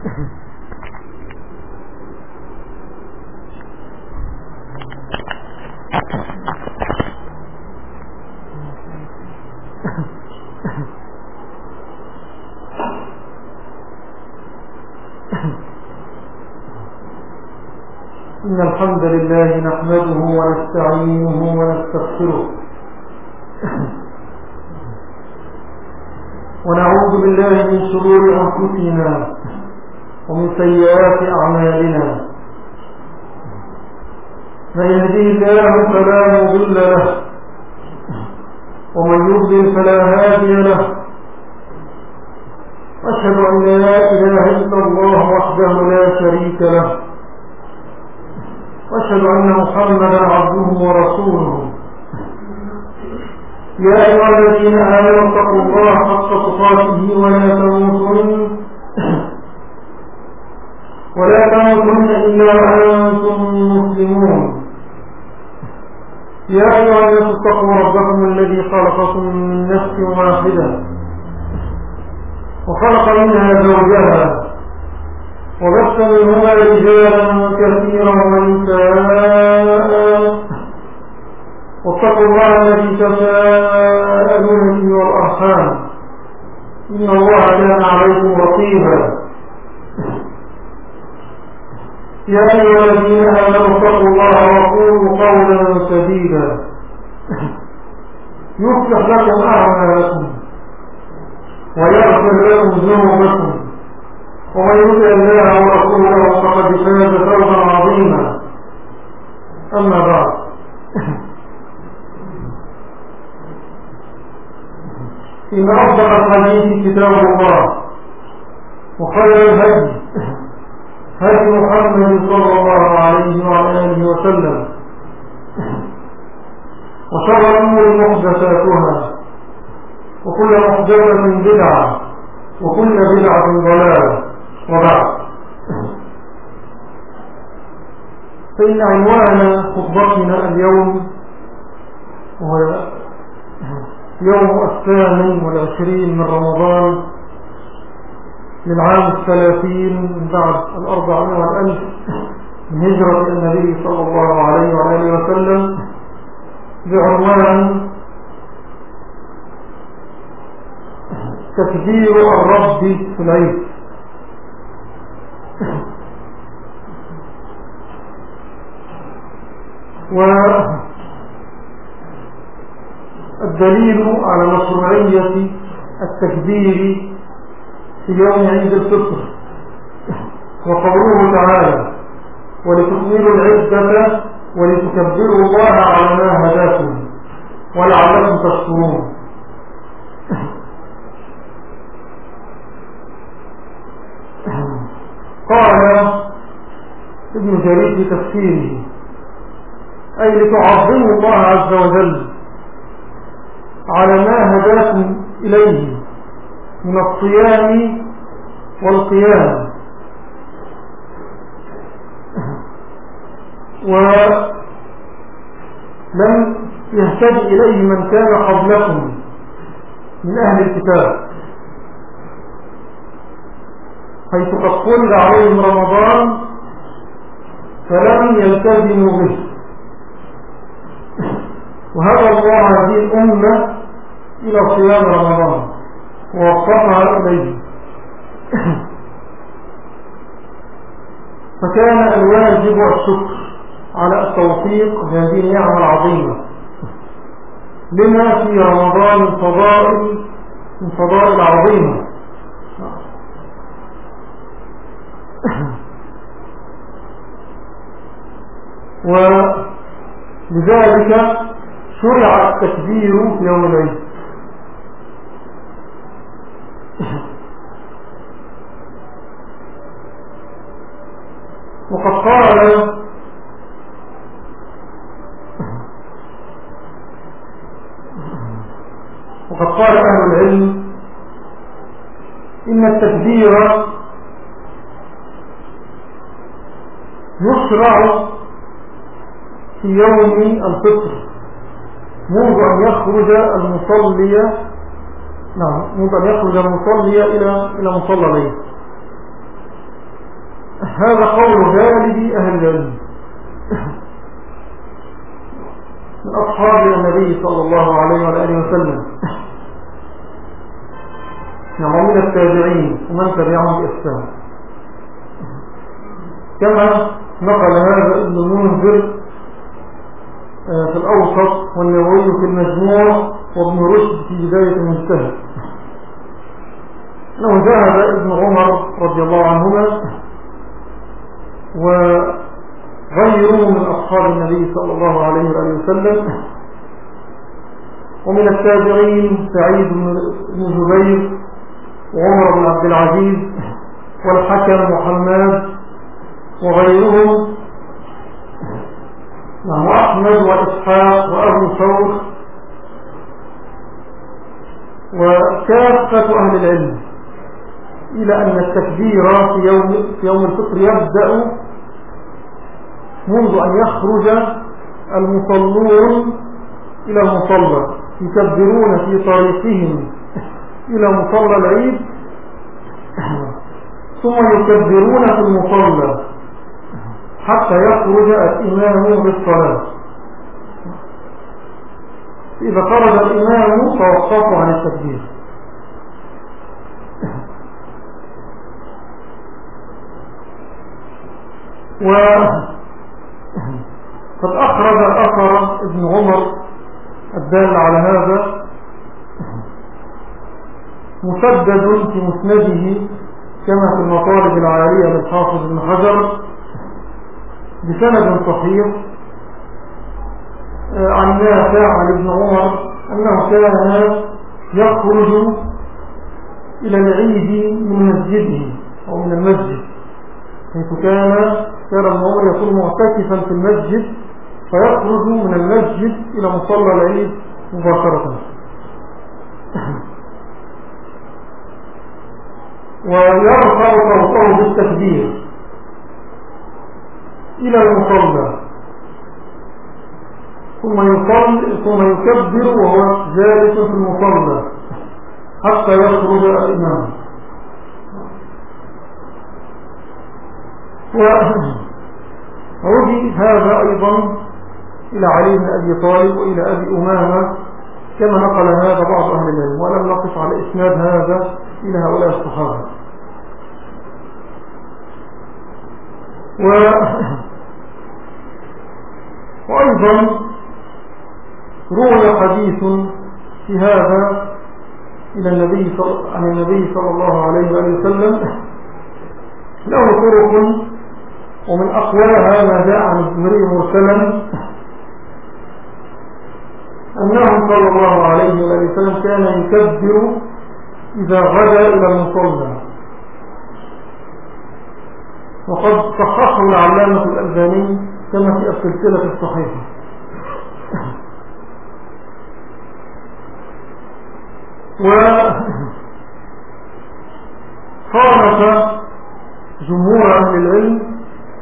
إن الحمد لله نحمده ونستعينه ونستغفره ونعوذ بالله من شرور أنفسنا ومن سيئات أعمالنا. من يهديه الله فلا مضل له ومن يضلل فلا هادي له. أشهد أن لا إله إلا الله وحده لا شريك له، وأشهد أن محمدا عبده ورسوله. يا أيها الذين آمنوا اتقوا الله حق تقاته ولا تموتن إلا وأنتم مسلمون. يا أيها الناس اتقوا ربكم الذي خلقكم من نفس واحدة وخلق منها زوجها وبث منهما رجالا كثيرا ونساء، واتقوا الله الذي تساءلون به والأرحام إن الله كان عليكم رقيبا. يا أيها الذين آمنوا اتقوا الله وقولوا قولا سديدا يصلح لكم أعمالكم ويغفر لكم ذنوبكم، ومن يطع الله ورسوله فقد فاز فوزا عظيما. أما بعد، إن أصدق الحديث كتاب الله، وخير الهدي هدي محمد صلى الله عليه وعلى آله وسلم، وشر الأمور محدثاتها، وكل محدثة بدعة، وكل بدعة ضلالة. وبعد، فإن عنوان خطبتنا اليوم هو يوم 28 من رمضان للعام 30 من بعد 400,000 من هجرة النبي صلى الله عليه وآله وسلم، بعنوان تكبير الرب في العيد. والدليل على مشروعية التكبير في يوم عيد الفطر وقوله تعالى: ولتكملوا العدة ولتكبروا الله على ما هداكم ولعلكم تشكرون. قال ابن جرير في تفسيره: أي لتعظموا الله عز وجل على ما هداكم إليه من الصيام والقيام، ولم يهتد إليه من كان قبلكم من أهل الكتاب، حيث قد فرض عليهم رمضان فلم يلتزموا به، وهدى الله هذه الأمة إلى صيام رمضان ووفقها إليه. فكان الواجب الشكر على التوفيق هذه النعمة العظيمة لما في رمضان من فضائل عظيمة. ولذلك شرع التكبير في يوم العيد. وقد قال أهل العلم إن التكبير يشرع في يوم الفطر منذ أن يخرج المصلي إلى مصلى الليل، هذا قول غالب أهل العلم من أصحاب النبي صلى الله عليه وآله وسلم، من التابعين ومن تبعهم بإحسان، كما نقل هذا ابن المنذر في الأوسط والنووي في المجموع وابن رشد في بداية المجتهد أنه ذهب ابن عمر رضي الله عنهما وغيره من أصحاب النبي صلى الله عليه وآله وسلم ومن التابعين سعيد بن جبير وعمر بن عبد العزيز والحكم محمد وغيرهم، وأحمد وإسحاق وأبو ثور وكافة أهل العلم، إلى أن التكبير في يوم الفطر يبدأ منذ أن يخرج المصلون إلى المصلى، يكبرون في طريقهم إلى مصلى العيد، ثم يكبرون في المصلى حتى يخرج الإمام للصلاة. إذا خرج الإمام توقفوا عن التكبير. وقد أخرج أثر ابن عمر الدال على هذا مسدد في مسنده كما في المطالب العالية للحافظ ابن حجر بسند صحيح عن نافع عن ابن عمر أنه كان يخرج إلى العيد من مسجده أو من المسجد، حيث كان ابن عمر يكون معتكفا في المسجد فيخرج من المسجد إلى مصلى العيد مباشرة ويرفع صوته بالتكبير إلى المصلى، ثم يكبر وهو جالس في المصلى حتى يخرج الإمام. وعودي هذا أيضا إلى علي بن أبي طالب وإلى أبي أمامة كما نقل هذا بعض أهل العلم، ولم نقف على إسناد هذا إلى هؤلاء الصحابة. وأيضا روي حديث في هذا عن النبي صلى الله عليه وآله وسلم له طرق، ومن أقواها ما جاء عن الزهري مرسلا أنه صلى الله عليه وآله وسلم كان يكبر إذا غدا إلى المصلى، وقد صححه العلامة الألباني كما في السلسلة الصحيحة. وخالف جمهور أهل العلم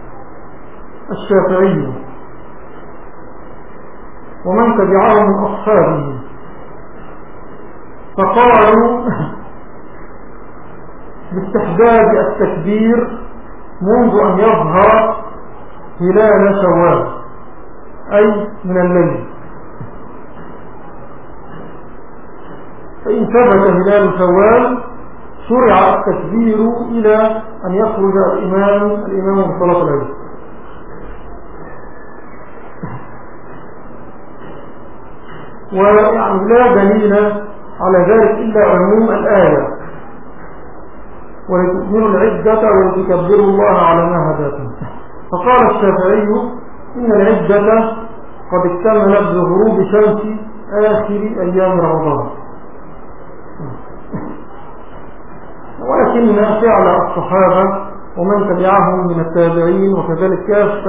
الشافعي ومن تبعهم من أصحابه، فقالوا باستحباب التكبير منذ أن يظهر هلال شوال، أي من الليل، فإن ثبت هلال شوال شرع التكبير إلى أن يخرج الإمام من صلاة العيد. ويعني لا دليل على ذلك إلا عموم الآية ولتكملوا العدة ولتكبروا الله على ما هداكم. فقال الشافعي إن العدة قد اكتملت بغروب شمس آخر أيام رمضان، ولكن فعل الصحابة ومن تبعهم من التابعين وكذلك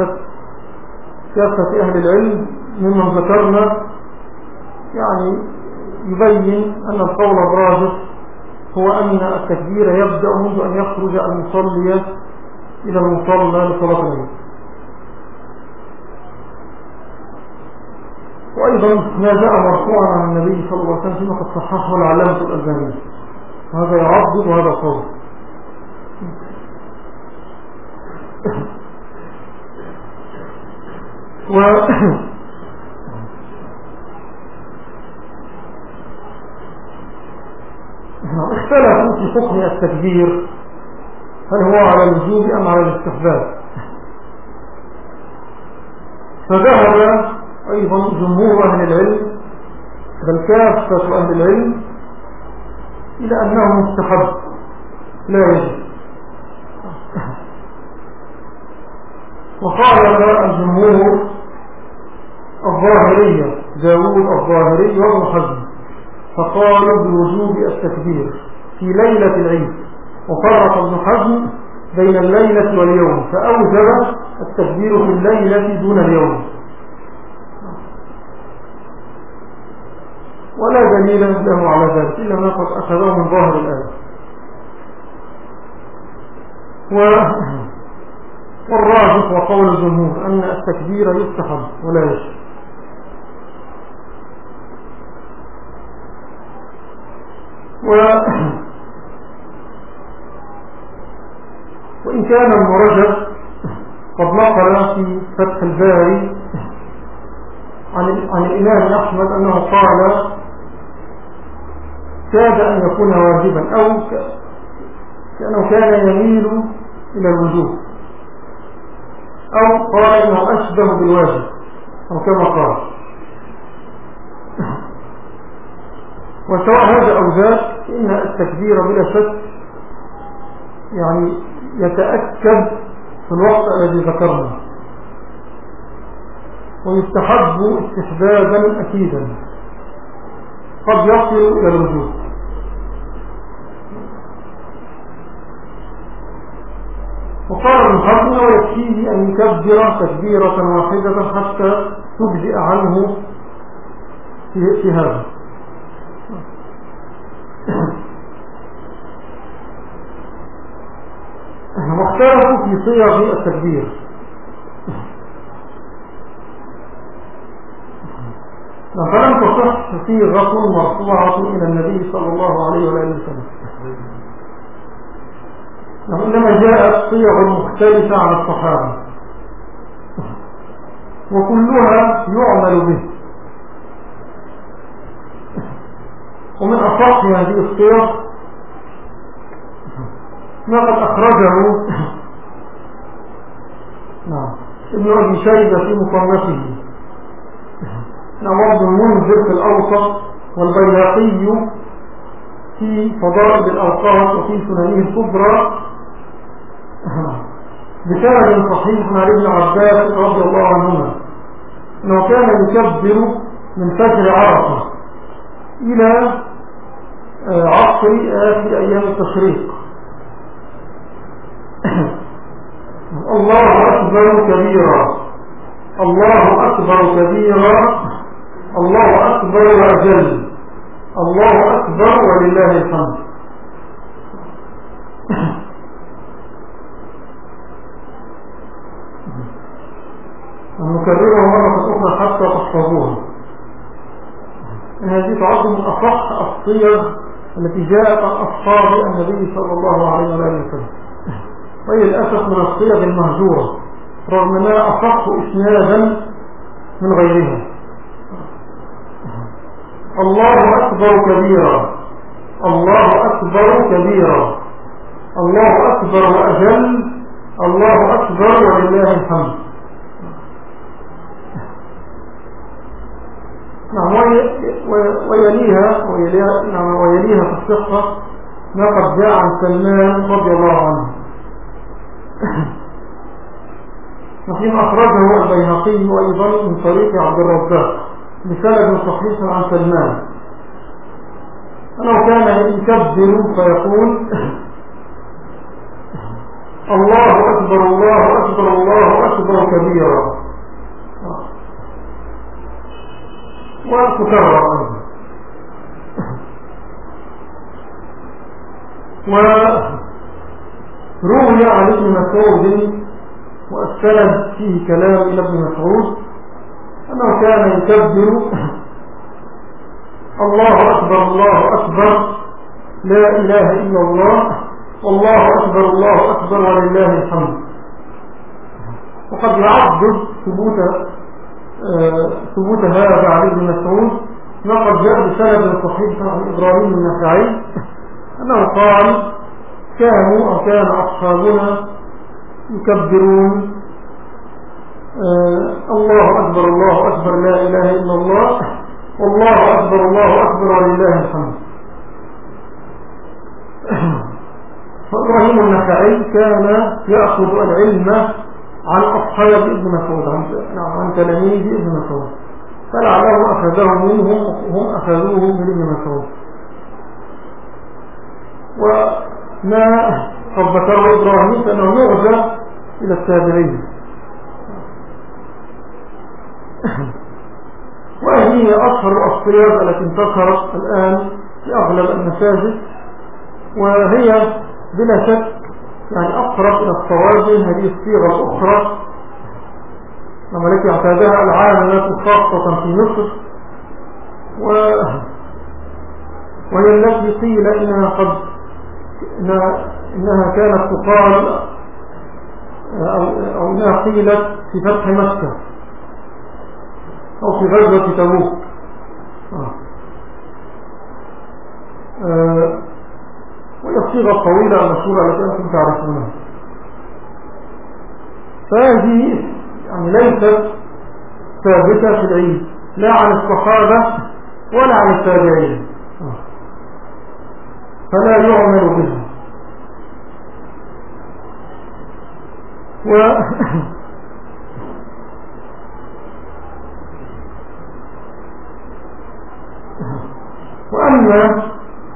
كافة أهل العلم ممن ذكرنا يعني يبين أن القول الراجح هو أن التكبير يبدأ منذ أن يخرج المصلي إلى المصلى لصلاة العيد. وأيضا ما جاء مرفوعا عن النبي صلى الله عليه وسلم فيما قد صححه العلامة الألباني، وهذا يعضد وهذا قول. اختلفوا في حكم التكبير، هل هو على الوجوب أم على الاستحباب. فذهب أيضا جمهور أهل العلم بل كافة أهل العلم إلى أنه مستحب لا يجب. وقال الجمهور الظاهرية داود الظاهري وابن حزم فقالوا بوجوب التكبير في ليلة العيد، وفرق ابن حزم بين الليلة واليوم فأوجب التكبير في الليلة دون اليوم، ولا دليل له على ذلك إلا ما قد أخذه من ظاهر الآية. والراجح وقول الجمهور أن التكبير يستحب ولا يجب. وإن كان ابن رجب قد نقل في فتح الباري عن الإمام أحمد أنه قال كاد أن يكون واجبا أو كأنه كان يميل إلى الوجوب، أو قال إنه أشبه بالواجب أو كما قال. وسواء هذا أو ذاك إن التكبير بلا شك يعني يتأكد في الوقت الذي ذكرنا، ويستحب استحبابا أكيدا قد يصل إلى الوجود. وقال ابن حزم ويكفيه أن يكبر تكبيرة واحدة حتى تجزئ عنه في هذا. واختلفوا في صيغ التكبير، فلم تصح صيغة مرفوعة إلى النبي صلى الله عليه وآله وسلم، إنما جاءت صيغ مختلفة عن الصحابة وكلها يعمل به. ومن أصح هذه الصيغ ما قد أخرجه ابن أبي شيبة في مصنفه، وابن المنذر في الأوسط، والبيهقي في فضائل الأوقات وفي سننه الكبرى بسند صحيح عن ابن عباس رضي الله عنهما أنه كان يكبر من فجر عرفة إلى عصر آخر أيام التشريق الله أكبر كبيرا، الله أكبر كبيرا، الله أكبر وأجل، الله أكبر ولله الحمد. نكررها مرة أخرى حتى تحفظوها. هذه تعد من أصح الصيغ التي جاءت عن أصحاب النبي صلى الله عليه وسلم، وهي للأسف من الصيغ المهجورة رغم أنها أصح إسنادا من غيرها. الله أكبر كبيرا، الله أكبر كبيرا، الله أكبر وأجل، الله أكبر ولله الحمد. ويليها في الصحة ما قد جاء عن سلمان رضي الله عنه وفيما أخرجه البيهقي أيضا من طريق عبد الرزاق بسند صحيح عن سلمان أنه كان يكبر فيقول الله أكبر الله أكبر الله أكبر كبيرا، وتكرر أيضا. وروي عن ابن مسعود والسند فيه كلام إلى ابن مسعود أنه كان يكبر الله أكبر الله أكبر لا إله إلا الله والله أكبر الله أكبر ولله الحمد وقد يعضد ثبوت هذا علي بن مسعود ما قد جاء بسند صحيح عن إبراهيم النخعي أنه قال كان أصحابنا يكبرون الله أكبر الله أكبر لا إله إلا الله والله أكبر الله أكبر ولله الحمد. فإبراهيم النخعي كان يأخذ العلم عن أصحاب ابن مسعود عن تلاميذ ابن مسعود، فلعله أخذه منهم وهم أخذوه من ابن مسعود. وما قد ذكره إبراهيم فإنه يرجع إلى التابعين. وهذه أشهر الأصفيات التي انتشرت الآن في أغلب المساجد، وهي بلا شك يعني أقرب إلى الصواب من هذه الصيغة الأخرى التي اعتادها العامة خاصة في مصر، وهي التي قيل إنها كانت تقال أو إنها قيلت في فتح مكة أو في غزوة تبوك. وهي الصيغة الطويلة المشهورة التي أنتم تعرفونها. فهذه يعني ليست ثابتة في العيد لا عن الصحابة ولا عن التابعين، فلا يعمل بها. وأما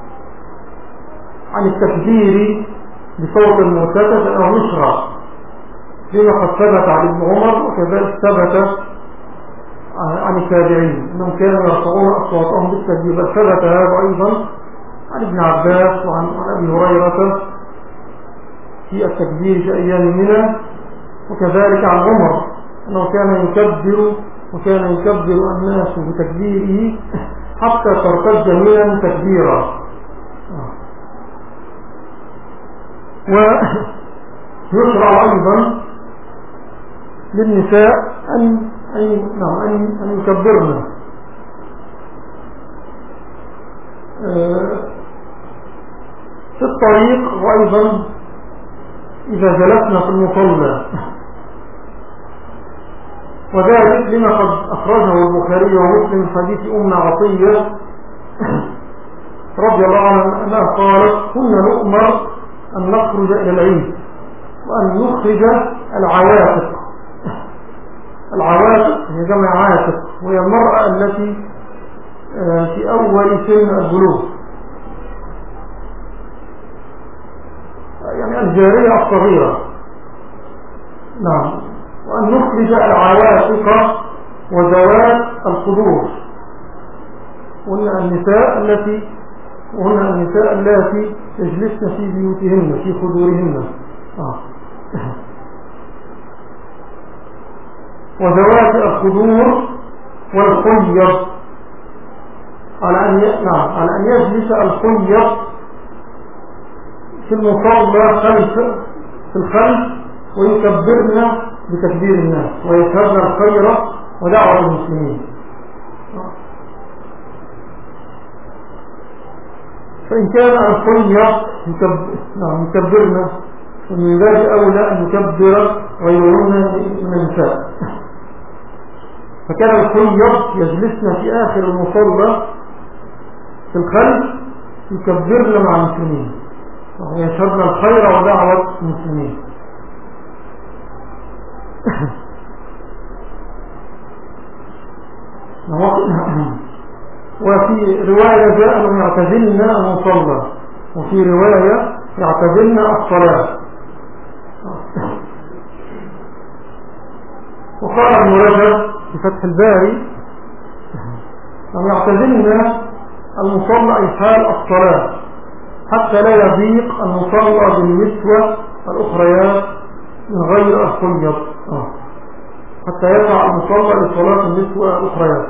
عن التكبير بصوت المرتفع فإنه يشرع لما قد ثبت عن ابن عمر وكذلك ثبت عن التابعين أنهم كانوا يرفعون أصواتهم بالتكبير، بل ثبت هذا أيضا عن ابن عباس وعن أبي هريرة في التكبير في أيام منى، وكذلك عن عمر أنه كان يكبر الناس بتكبيره حتى ترتج منى تكبيرا. ويشرع أيضا للنساء أن يكبرن في الطريق، وأيضا إذا جلسنا في المصلى، وذلك لما قد أخرجه البخاري ومسلم من حديث أم عطية رضي الله عنها أنها قالت كنا نؤمر أن نخرج إلى العيد وأن نخرج العواتق. العواتق هي جمع عاتق، وهي المرأة التي في أول سن البلوغ، يعني الجارية الصغيرة. نعم. وأن نخرج العواتق وذوات الخدور، وهن النساء التي يجلسن في بيوتهن في خدورهن. وذوات الخدور والخير، على أن يجلس الخير في المصلى في الخلف ويكبرنا بتكبير الناس ويشهدن الخير ودعوة المسلمين. فإن كان الخير يكبرنا فمن ذلك أولى أن يكبر غيرنا من النساء. فكان الخير يجلسنا في آخر المصلى في الخلف يكبرنا مع المسلمين ويشهدن الخير ودعوة المسلمين. وفي رواية جاء أنهم يعتزلن المصلى، وفي رواية يعتزلن الصلاة. وقال ابن رجب في فتح الباري أنهم يعتزلن المصلى أي حال الصلاة حتى لا يضيق المصلى بالنسوة الأخريات من غير الخيط، حتى يقع المصلى لصلاة النسوة الأخريات.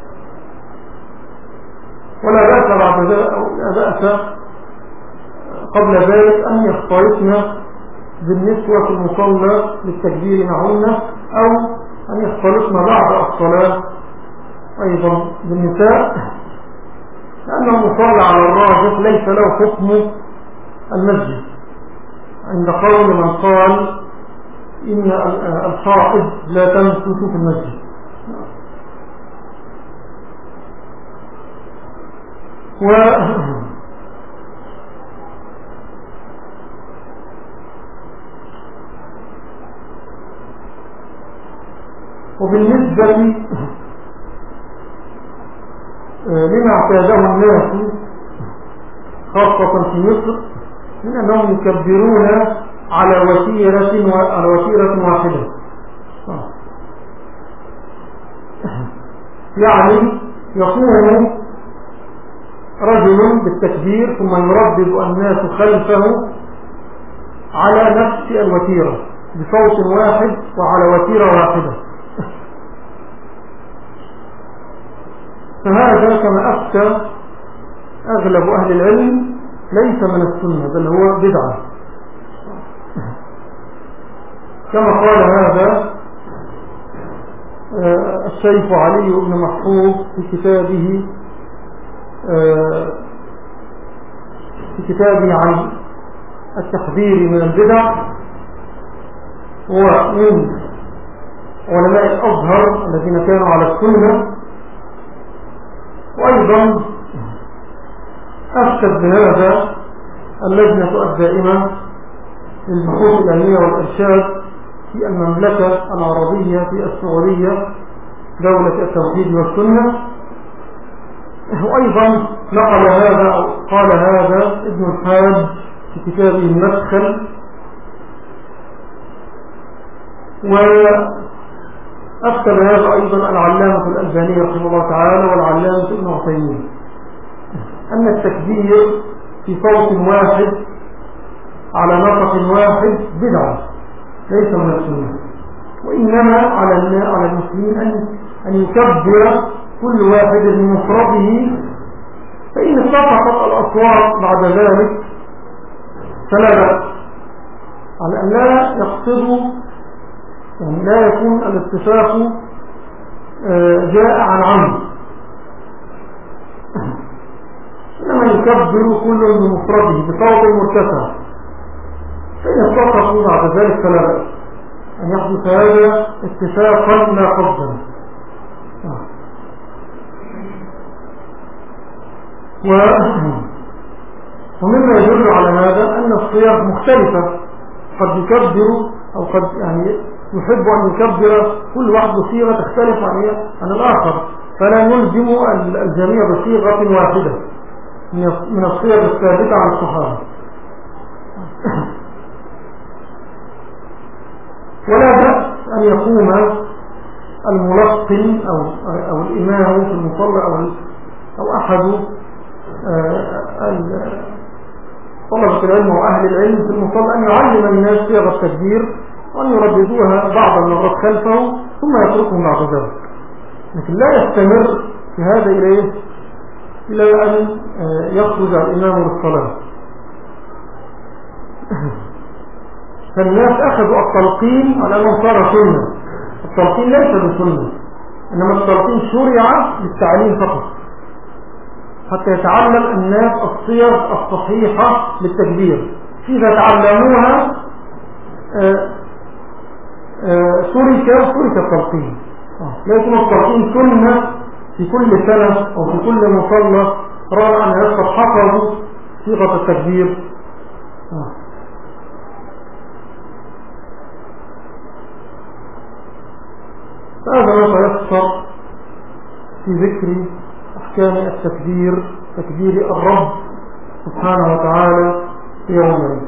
ولا بأس قبل ذلك أن يختلطن بالنسوة في المصلى للتكبير معهن، أو أن يختلطن بعد الصلاة أيضا بالنساء، لأن المصلى على الراجح ليس له حكم المسجد، عند قول من قال إن الحائض لا تمكث في المسجد. وبالنسبة لما اعتاده الناس خاصة في مصر من أنهم يكبرون على وتيرة واحدة، يعني يقوم رجل بالتكبير ثم يردد الناس خلفه على نفس الوتيرة بصوت واحد وعلى وتيرة واحدة. فهذا كما أفتى أغلب أهل العلم ليس من السنة، بل هو بدعة، كما قال هذا الشيخ علي بن محفوظ في كتابه عن التحذير من البدع، ومن علماء الأزهر الذين كانوا على السنة. وأيضا أفتت بهذا اللجنة الدائمة للبحوث العلمية والإرشاد في المملكة العربية في السعودية، دولة التوحيد والسنة. وأيضا نقل هذا أو قال هذا ابن الحاج في كتابه المدخل. وأفتى بهذا أيضا العلامة الألباني رحمه الله تعالى والعلامة ابن عثيمين، أن التكبير في صوت واحد على نطق واحد بدعة ليس من السنة، وإنما على المسلمين أن يكبر كل واحد بمفرده، فإن اتفقت الأصوات بعد ذلك فلا بأس، على أن لا يقصدوا، يعني لا يكون الاتفاق جاء عن عمد، إنما يكبر كل بمفرده بصوت مرتفع، فإن اتفقوا بعد ذلك فلا بأس أن يحدث هذا اتفاقا لا قصدا. ومما يدل على هذا أن الصيغ مختلفة، قد يكبر أو قد يعني يحب أن يكبر كل واحد بصيغة تختلف عن الآخر، فلا نلزم الجميع بصيغة واحدة من الصيغ الثابتة عن الصحابة. ولا بأس أن يقوم الملقن أو الإمام في المصلى أو أحد طلبة العلم وأهل العلم في المصلى أن يعلم الناس صيغ التكبير وأن يرددوها بعض المرات خلفه ثم يتركهم بعد ذلك، لكن لا يستمر في هذا إلى أن يخرج الإمام للصلاة. فالناس أخذوا التلقين على أنه صار سنة. التلقين ليس بسنة، إنما التلقين شرع للتعليم فقط حتى يتعلم الناس الصيغ الصحيحة للتكبير، إذا تعلموها ترك التلقين. لا يكون التلقين سنة في كل سنة أو في كل مصلى رأى أن الناس قد حفظوا صيغة التكبير. فهذا ما يفسر في ذكر أحكام التكبير، تكبير الرب سبحانه وتعالى في يوم العيد.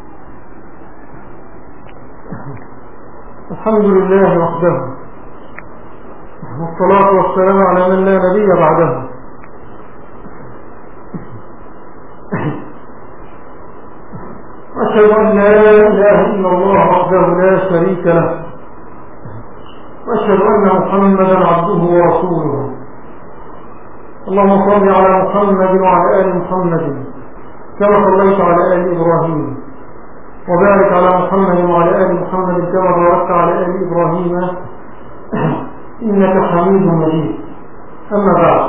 الحمد لله وحده والصلاة والسلام على من لا نبي بعده. أشهد أن لا إله إلا الله وحده لا شريك له، وأشهد أن محمدا عبده ورسوله. اللهم صل على محمد وعلى آل محمد كما صليت على آل إبراهيم، وبارك على محمد وعلى آل محمد كما باركت على آل إبراهيم إنك حميد مجيد. أما بعد،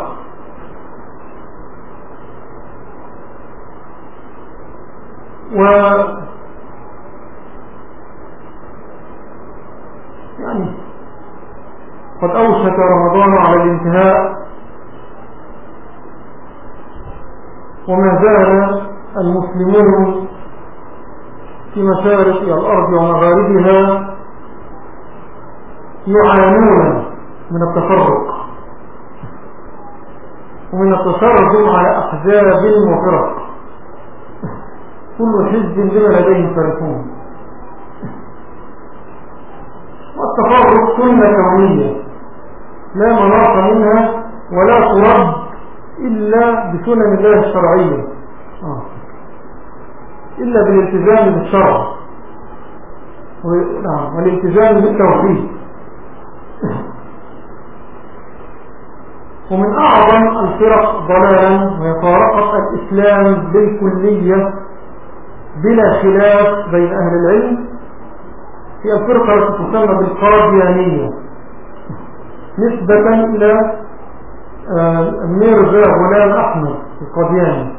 يعني قد أوشك رمضان على الانتهاء، وما زال المسلمون في مشارق الأرض ومغاربها يعانون من التفرق ومن التشرذم على أحزاب وفرق، كل حزب بما لديهم فرحون. والتفرق سنة كونية لا مناص منها ولا ترد إلا بسنن الله الشرعية، إلا بالالتزام بالشرع والالتزام بالتوحيد. ومن أعظم الفرق ضلالا ويفارقة الإسلام بالكلية بلا خلاف بين أهل العلم هي الفرقة التي تسمى بالقاديانية، نسبة إلى ميرزا غلام أحمد القادياني،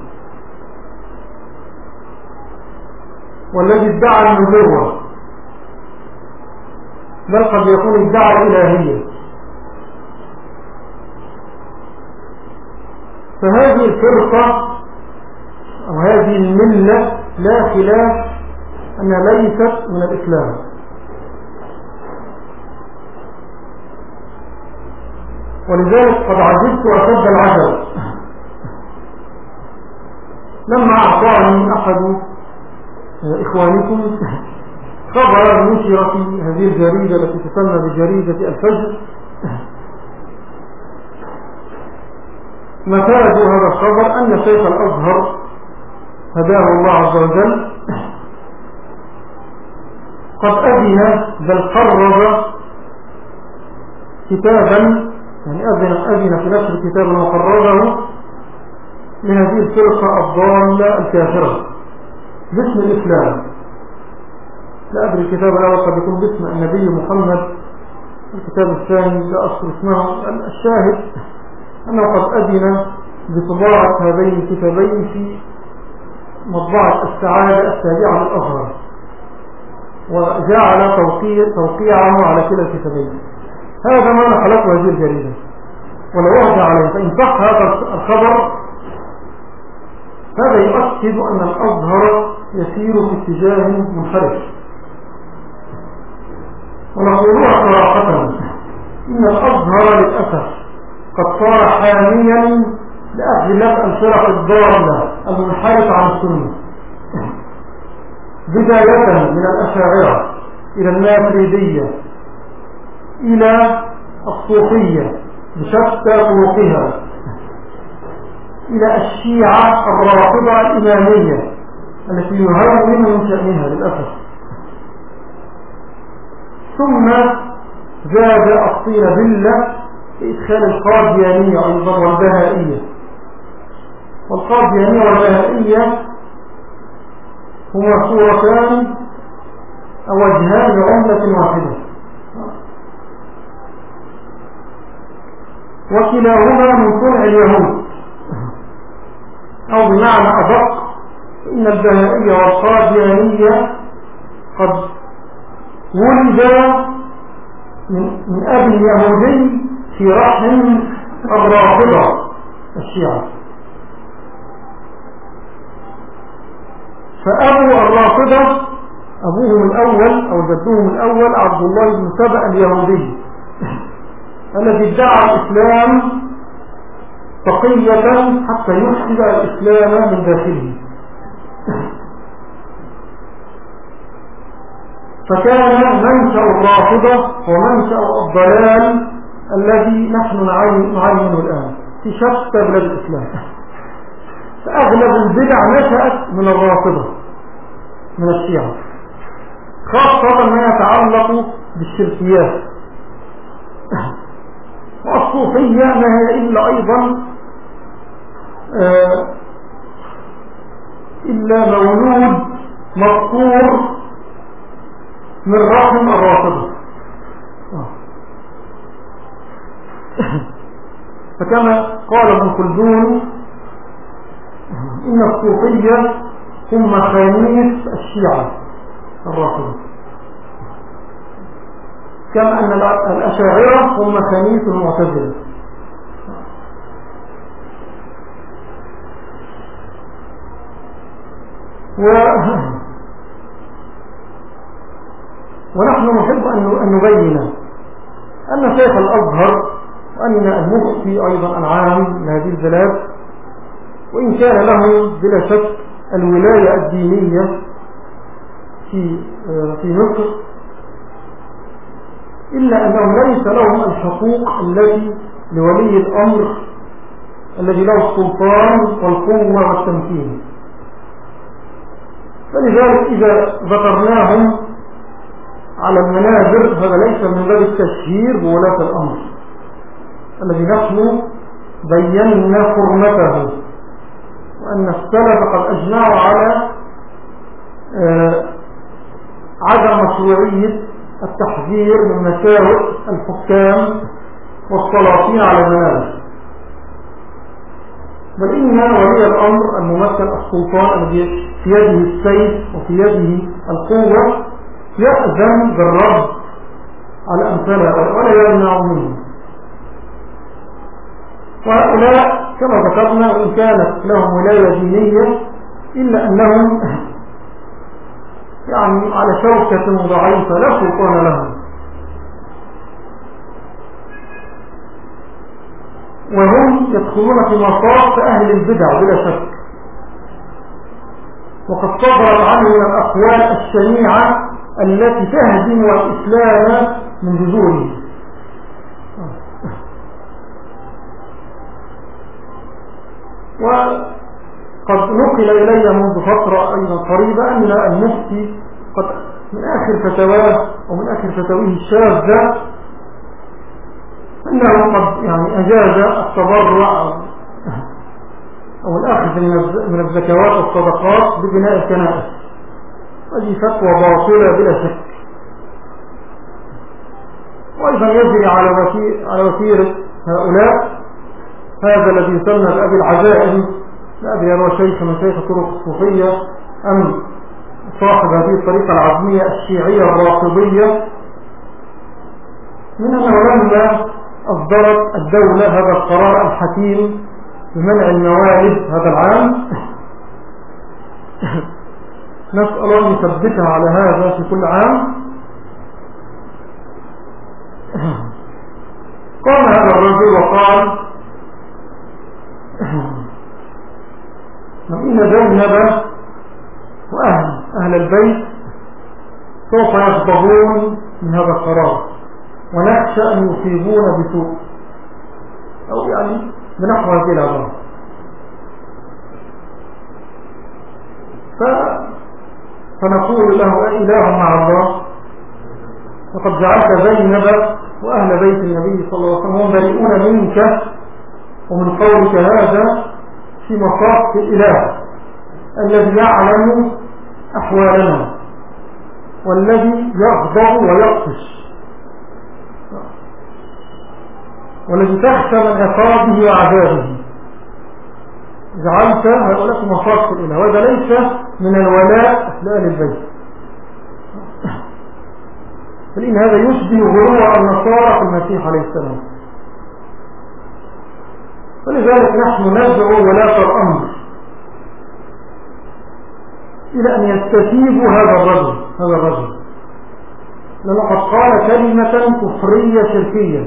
والذي ادعى النبوة، بل قد يكون ادعى الإلهية. فهذه الفرقة أو هذه الملة لا خلاف أنها ليست من الإسلام. ولذلك قد عجبت أشد العجب لما أعطاني أحد إخوانكم خبر نشر في هذه الجريدة التي تسمى بجريدة الفجر. مفاد هذا الخبر أن شيخ الأزهر هداه الله عز وجل قد أذن، بل قرر كتابا، يعني أذن في نشر كتابا وقرره من هذه الفرقة الضالة الكافرة باسم الإسلام. لا أدري الكتاب الأول قد يكون باسم النبي محمد، الكتاب الثاني لا أذكر اسمه. الشاهد أنه قد أذن بطباعة هذين الكتابين في مطبعة السعادة التابعة للأزهر، وجعل توقيعه على كلا الكتابين. هذا ما نقلته هذه الجريدة، ولو وضع عليه فإن صح هذا الخبر هذا يؤكد أن الأزهر يسير في اتجاه منحرف. ونقولها صراحة إن الأزهر للأسف قد صار حاميا لأجل نفع الفرق الضالة المنحرفة عن السنة، بداية من الأشاعرة إلى الماتريدية إلى الصوفية بشتى طرقها، إلى الشيعة الرافضة الإمامية التي يهون من شأنها للأسف. ثم زاد الطين بلة بإدخال القاديانية أيضا والبهائية. والقاديانية والبهائية هما صورتان أو وجهان لعملة واحدة، وكلاهما من صنع اليهود، أو بمعنى أدق إن البهائية والقاديانية قد ولدا من أب يهودي في رحم الرافضة الشيعة. فأبو الرافضة أبوهم الأول أو جدهم الأول عبد الله بن سبأ اليهودي الذي ادعى الإسلام تقية حتى يفسد الإسلام من داخله. فكان منشأ الرافضة ومنشأ الضلال الذي نحن نعاينه الآن في شتى بلاد الإسلام. فأغلب البدع نشأت من الرافضة، من الشيعة، خاصة ما يتعلق بالشركيات. والصوفية ما هي إلا أيضا إلا مولود مقصور من رحم الرافضة. فكما قال ابن خلدون إن الصوفية هم خميس الشيعة الرافضة، كما أن الأشاعرة هم خميس المعتزلة. ونحن نحب أن نبين أن شيخ الأزهر وأن المفتي أيضا العام لهذه البلاد، وإن كان له بلا شك الولاية الدينية في مصر، إلا أنهم ليس لهم الحقوق التي لولي الأمر الذي له السلطان والقوة والتمكين. فلذلك إذا ذكرناهم على المنابر هذا ليس من باب التشهير بولاة الأمر الذي نحن بينا حرمته، وأن السلف قد أجمعوا على عدم مشروعية التحذير من مساوئ الحكام والسلاطين على المنابر، بل إن ولي الأمر الممثل السلطان الذي في يده السيف وفي يده القوة يأذن بالرد على أمثالها ولا يمنع منه. وهؤلاء كما ذكرنا وإن كانت لهم ولاية دينية إلا أنهم يعني على شوكة ضعيفة لا سلطان لهم، وهم يدخلون في مصاف أهل البدع بلا شك، وقد صدرت عنهم الأقوال الشنيعة التي تهدم الإسلام من جذوره. وقد نقل إلي منذ فترة أيضا قريبة أن المفتي قد من آخر فتواه ومن آخر فتاويه الشاذة أنه قد يعني أجاز التبرع أو الأخذ من الزكوات والصدقات ببناء الكنائس. هذه فتوى باطلة بلا شك. وأيضا يجري على وتيرة هؤلاء هذا الذي يسمى بأبي العزائم، لأبي يروى شيخ من شيخ الطرق الصوفية أم صاحب هذه الطريقة العزمية الشيعية الرافضية، من أنه لما أصدرت الدولة هذا القرار الحكيم بمنع الموالد هذا العام، نسأل أن يثبتها على هذا في كل عام، قام هذا الرجل وقال إن زينب وأهل البيت سوف يغضبون من هذا القرار ونخشى أن يصيبون بسوء أو يعني بنحو هذه العبارة. فنقول له إله مع الله، وقد جعلت زينب وأهل بيت النبي صلى الله عليه وسلم بريئون منك ومن قولك هذا في مصاف الإله الذي يعلم أحوالنا والذي يغضب ويقفش والذي تخشى من عقابه وعذابه. جعلت هؤلاء في مصاف الإله، وهذا ليس من الولاء لأهل البيت، فإن هذا يشبه غلو النصارى في المسيح عليه السلام. ولذلك نحن ندعو ولاة الأمر إلى أن يستتيبوا هذا الرجل لأنه قد قال كلمة كفرية شركية،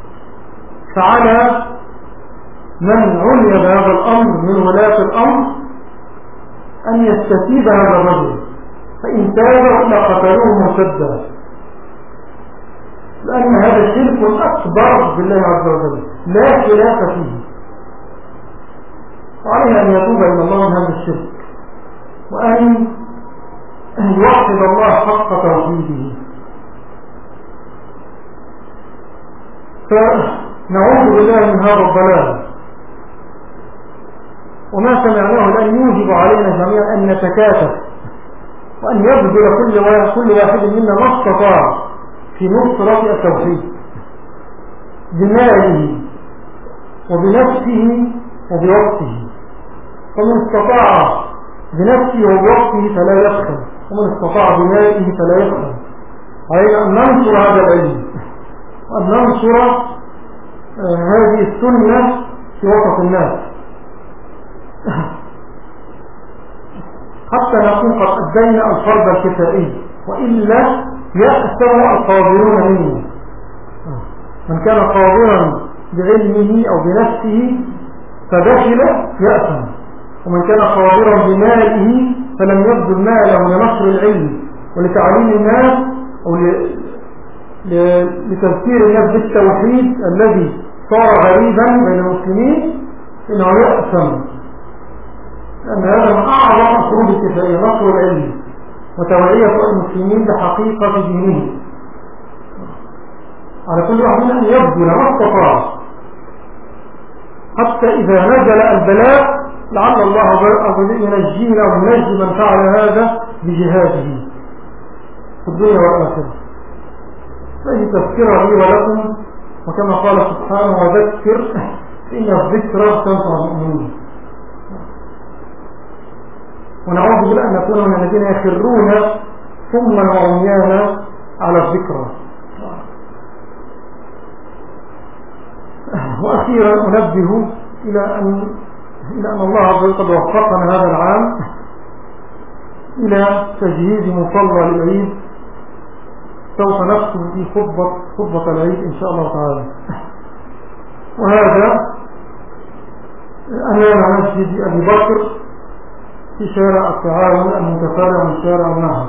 فعلى من عني بهذا الأمر من ولاة الأمر أن يستتيب هذا الرجل، فإن تاب إلا قتلوه مرتدا. لأن هذا شرك أكبر بالله عز وجل لا خلاف فيه، وعليه أن يتوب إلى الله من هذا الشرك، وأن يوحد الله حق توحيده. فنعوذ بالله من هذا الضلال. وما سمعناه الآن يوجب علينا جميعا أن نتكاتف، وأن يبذل كل واحد منا ما استطاع في نصرة التوحيد بماله وبنفسه وبوقته. فمن استطاع بنفسه وبوقته فلا يبخل، ومن استطاع بماله فلا يبخل. علينا أن ننصر هذا العلم، وأن ننصر هذه السنة في وسط الناس، حتى نكون قد أدينا الفرض الكفائي، وإلا يأثم القادرون منه. من كان قادرا بعلمه أو بنفسه فدخل يأثم، ومن كان قادرا بماله فلم يبذل ماله لنشر العلم ولتعليم الناس أو لتذكير الناس بالتوحيد الذي صار غريبا بين المسلمين، إنه يأثم، لأن هذا من أعظم فروض الكفاية، نشر العلم وتوعية المسلمين بحقيقة دينهم. على كل واحد أن يبذل ما استطاع، حتى إذا نزل البلاء لعل الله ينجينا وينجي من فعل هذا بجهاده في الدنيا والآخرة. فهي تذكرة لي ولكم، وكما قال سبحانه: وذكر إن الذكرى تنفع المؤمنين. ونعوذ بالله أن نكون من الذين يخرون ثم وعميانا على الذكرى. وأخيرا أنبه إلى أن الله عز وجل قد وفقنا هذا العام إلى تجهيز مصلى للعيد، سوف نكتب في خطبة العيد إن شاء الله تعالى. وهذا أمام مسجد أبي بكر في شارع التعاون المتفرع من شارع النهر.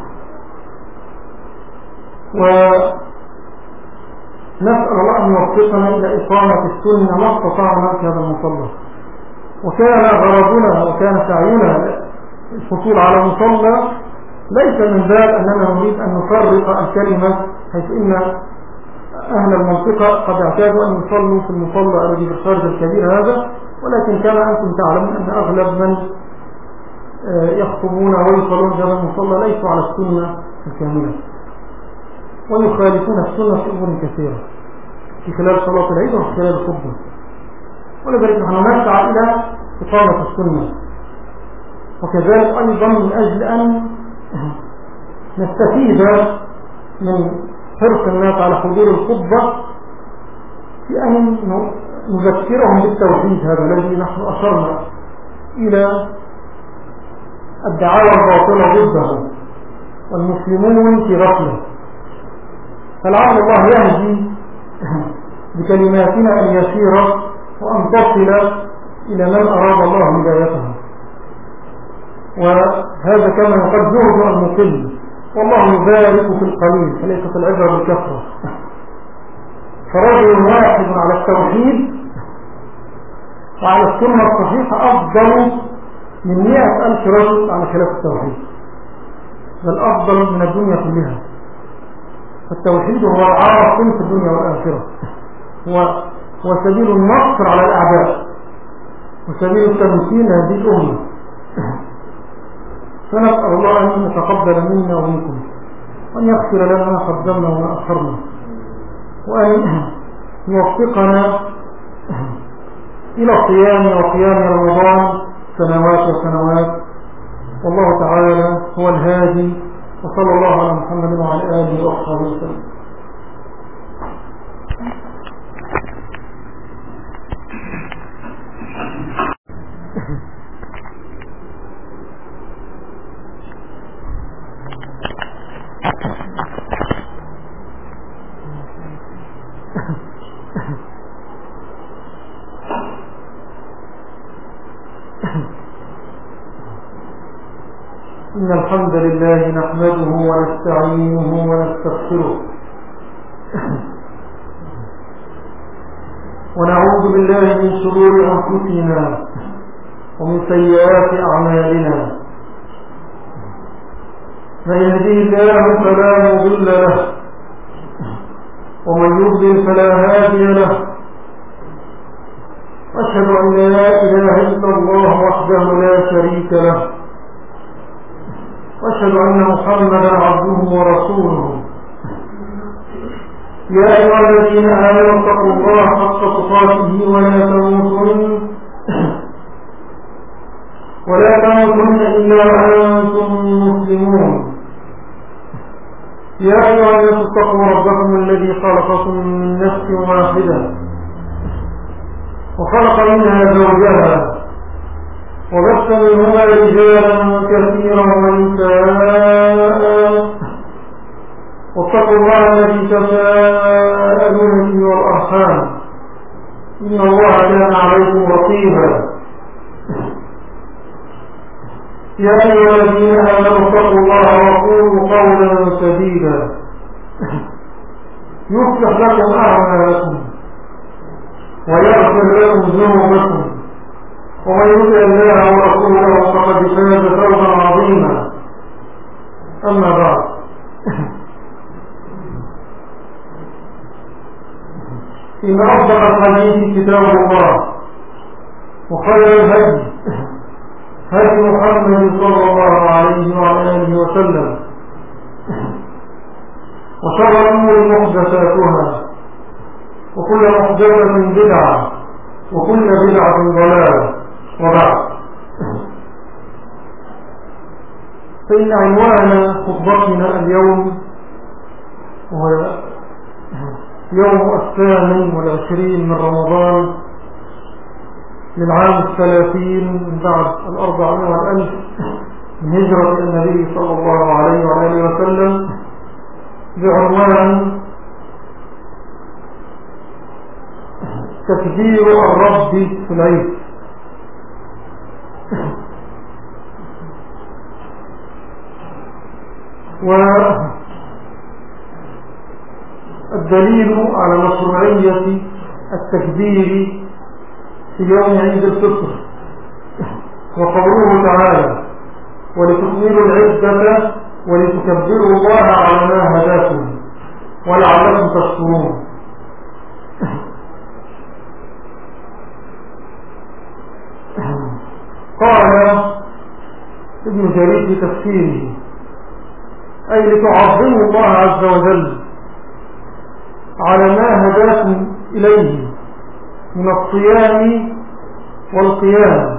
ونسأل الله أن يوفقنا إلى إقامة السنة ما استطعنا في هذا المصلى. وكان غرضنا وكان سعينا الحصول على مصلى ليس من باب أننا نريد أن نفرق الكلمة، حيث إن أهل المنطقة قد اعتادوا أن يصلوا في المصلى الذي في الخارج الكبير هذا، ولكن كما أنتم تعلمون أن أغلب من يخطبون ويصلون هذا المصلى ليسوا على السنة الكاملة، ويخالفون السنة في أمور كثيرة في خلال صلاة العيد وفي خلال الخطبة. ولذلك نحن نسعى إلى إقامة السنة، وكذلك أيضا من أجل أن نستفيد من حرص الناس على حضور الخطبة في أن نذكرهم بالتوحيد هذا الذي نحن أشرنا إلى الدعاوى الباطلة ضده، والمسلمون في غفلة. فلعل الله يهدي بكلماتنا اليسيرة وأن تصل إلى من أراد الله هدايته. وهذا كما يقال زهد المقل، والله يبارك في القليل فليست العبرة بالكثرة. فرجل واحد على التوحيد وعلى السنة الصحيحة أفضل من 100,000 رجل على خلاف التوحيد، بل أفضل من الدنيا كلها. فالتوحيد هو العاصم في الدنيا والآخرة، هو سبيل النصر على الأعداء وسبيل التمكين هذه الأمة. فنسأل الله أن يتقبل منا ومنكم، وأن يغفر لنا ما قدمنا وما أخرنا، وأن يوفقنا إلى الصيام وقيام رمضان سنوات وسنوات. والله تعالى هو الهادي، وصلى الله على محمد وعلى آله وصحبه وسلم. إن الحمد لله نحمده ونستعينه ونستغفره ونعوذ بالله من شرور أنفسنا ومن سيئات أعمالنا. من يهديه الله فلا مضل له ومن يضلل فلا هادي له. أشهد أن لا إله إلا الله وحده لا شريك له، وأشهد أن محمدا عبده ورسوله. يا أيها الذين آمنوا اتقوا الله حق تقاته ولا تموتن إلا وأنتم مسلمون. يا أيها الناس اتقوا ربكم الذي خلقكم من نفس واحدة وخلق منها زوجها وبث منهما رجالا كثيرا ونساء، واتقوا الله الذي تساءلون به والأرحام إن الله كان عليكم رقيبا. يا أيها الذين آمنوا اتقوا الله وقولوا قولا سديدا يصلح لكم أعمالكم ويغفر لكم ذنوبكم، ومن يطع الله ورسوله فقد فاز فوزا عظيما. أما بعد، إن أصدق الحديث كتاب الله، وخير الهدي هدي محمد صلى الله عليه وعلى آله وسلم، وشر الأمور محدثاتها، وكل محدثة بدعة، وكل بدعة ضلالة. وبعد، فإن عنوان خطبتنا اليوم هو يوم 28 من رمضان للعام 30 من بعد 400,000 من هجرة النبي صلى الله عليه وآله وسلم، بعنوان تكبير الرب في العيد. والدليل على مشروعية التكبير في يوم عيد الفطر وقوله تعالى: ولتكملوا العدة ولتكبروا الله على ما هداكم ولعلكم تشكرون. قال ابن جرير في تفسيره: أي لتعظموا الله عز وجل على ما هداكم إليه من الصيام والقيام،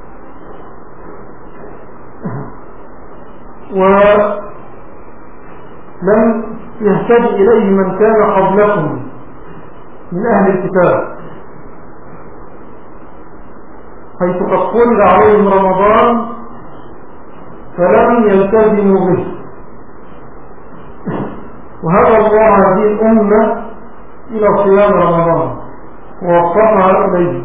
ولم يهتد إليه من كان قبلكم من أهل الكتاب، حيث قد فرض عليهم رمضان فلم يلتزموا به، وهدى الله هذه الأمة إلى صيام رمضان ووفقها إليه.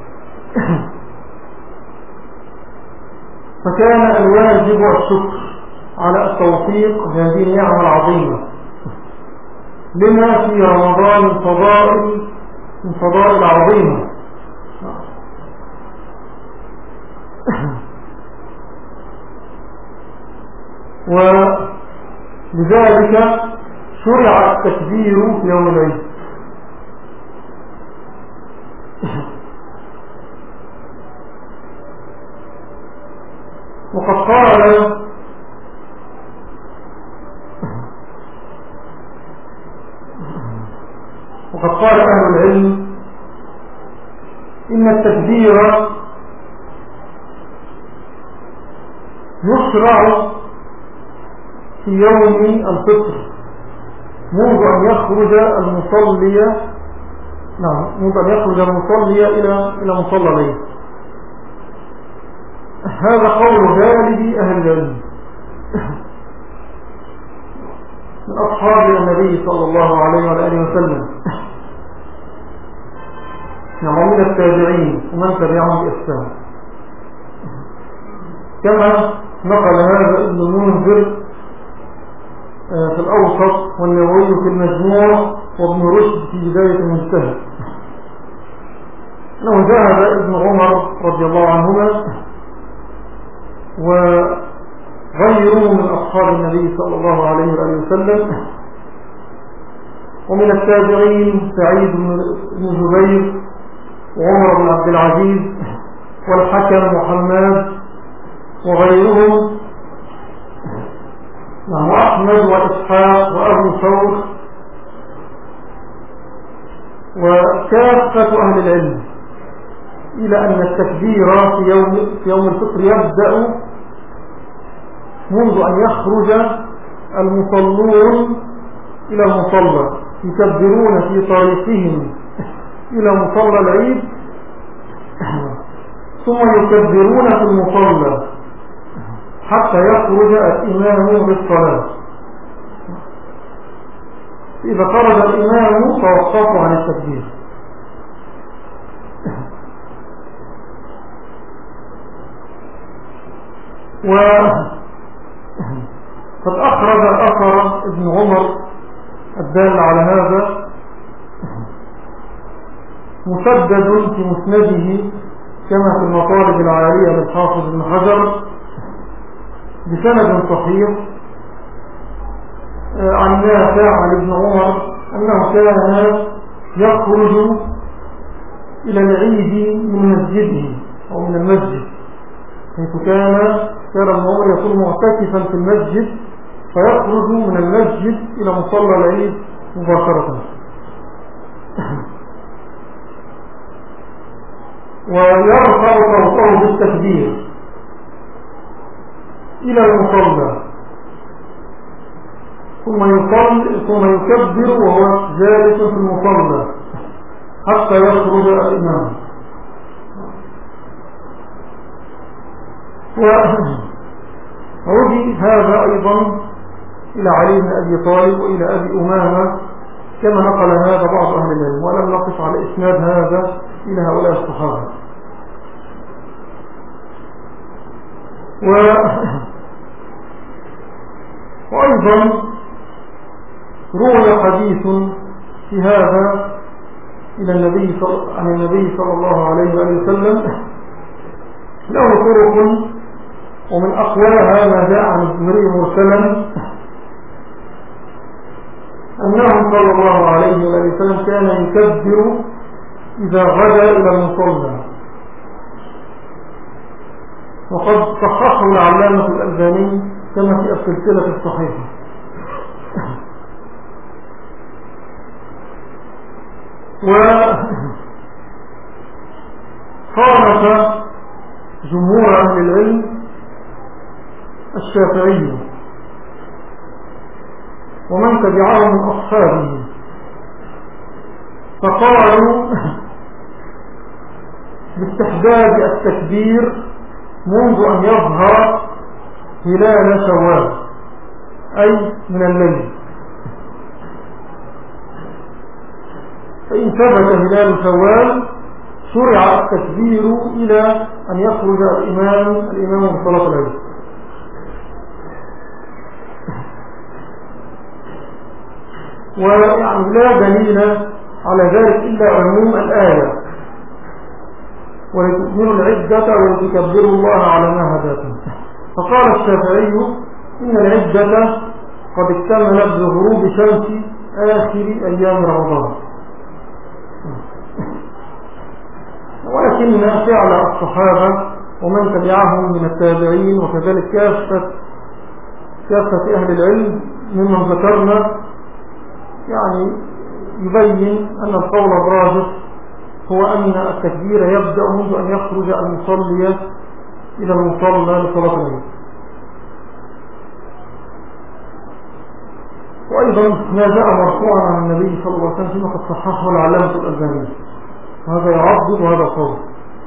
فكان الواجب الشكر على التوفيق هذه النعمة العظيمة لما في رمضان من فضائل عظيمة. ولذلك شرع التكبير في يوم العيد. وقد قال أهل العلم إن التكبير يشرع في يوم الفطر منذ أن يخرج المصلي إلى مصلى العيد. هذا قول غالب أهل العلم من أصحاب النبي صلى الله عليه وآله وسلم ومن التابعين ومن تبعهم بإحسان، كما نقل هذا ابن المنذر في الأوسط والنووي في المجموع وابن رشد في بداية المجتهد. أنه ذهب ابن عمر رضي الله عنهما وغيره من أصحاب النبي صلى الله عليه وآله وسلم ومن التابعين سعيد بن جبير وعمر بن عبد العزيز والحكم وحماد وغيرهم وأحمد وإسحاق وأبو ثور وكافة أهل العلم إلى أن التكبير في يوم الفطر يبدأ منذ أن يخرج المصلون إلى المصلى، يكبرون في طريقهم إلى مصلى العيد ثم يكبرون في المصلى حتى يخرج الإمام للصلاة. إذا خرج الإمام توقفوا عن التكبير. وقد أخرج أثر ابن عمر الدال على هذا مسدد في مسنده كما في المطالب العالية للحافظ بن حجر بسند صحيح عن نافع عن ابن عمر أنه كان يخرج إلى العيد من مسجده أو من المسجد، حيث كان ابن عمر يكون معتكفا في المسجد فيخرج من المسجد إلى مصلى العيد مباشرة ويرفع صوته بالتكبير إلى المصلى ثم يكبر وهو جالس في المصلى حتى يخرج الإمام. وعودي هذا أيضا إلى علي بن أبي طالب وإلى أبي أمامة كما نقل هذا بعض أهل العلم، ولم نقف على إسناد هذا إلى هؤلاء الصحابة. وأيضا روي حديث في هذا عن النبي صلى الله عليه وسلم له طرق، ومن أقواها ما جاء عن الزهري مرسلا أنه صلى الله عليه وسلم كان يكبر إذا غدا إلى المصلى، وقد صححه العلامة الألباني كما في السلسلة الصحيحة. وخالف جمهور أهل العلم الشافعي ومن تبعه من أصحابه، فقالوا باستحباب التكبير منذ أن يظهر هلال شوال أي من الليل، فإن ثبت هلال شوال شرع التكبير إلى أن يخرج الإمام من صلاة العيد. ويعني لا دليل على ذلك إلا عموم الآية ولتكملوا العدة ولتكبروا الله على ما هداكم. فقال الشافعي إن العدة قد اكتملت بغروب شمس آخر أيام رمضان، ولكن فعل الصحابة ومن تبعهم من التابعين وكذلك كافة أهل العلم ممن ذكرنا يعني يبين أن القول الراجح هو أن التكبير يبدأ منذ أن يخرج المصلي إلى المصلى لصلاة العيد. وأيضا ما جاء مرفوعا عن النبي صلى الله عليه وسلم فيما قد صححه العلامة الألباني، هذا يعضد وهذا قول.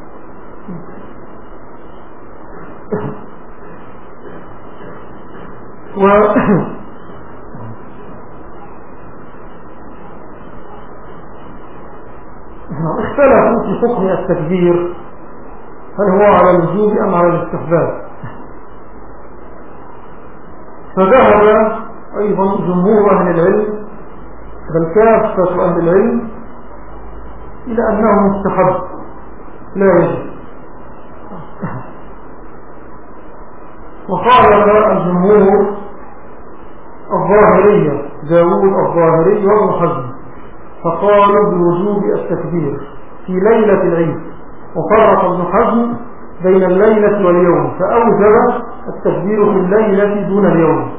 اختلفوا في حكم التكبير، هل هو على الوجوب أم على الاستحباب؟ فذهب أيضا جمهور أهل العلم بل كافة أهل العلم إلى أنه مستحب لا يجب. وقال الجمهور الظاهرية داود الظاهري وابن حزم فقالوا بوجوب التكبير في ليلة العيد، وفرق ابن حزم بين الليلة واليوم فأوجب التكبير في الليلة دون اليوم،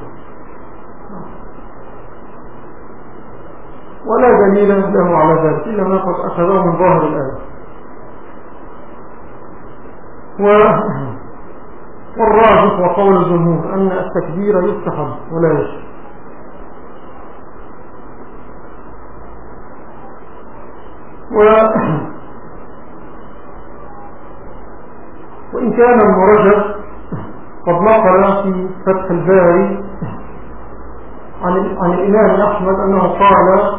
ولا دليل له على ذلك إلا ما قد أخذه من ظاهر الآية. والراجح وقول الجمهور أن التكبير يستحب ولا يشرع. وإن كان ابن رجب قد نقل في فتح الباري عن الإمام أحمد أنه قال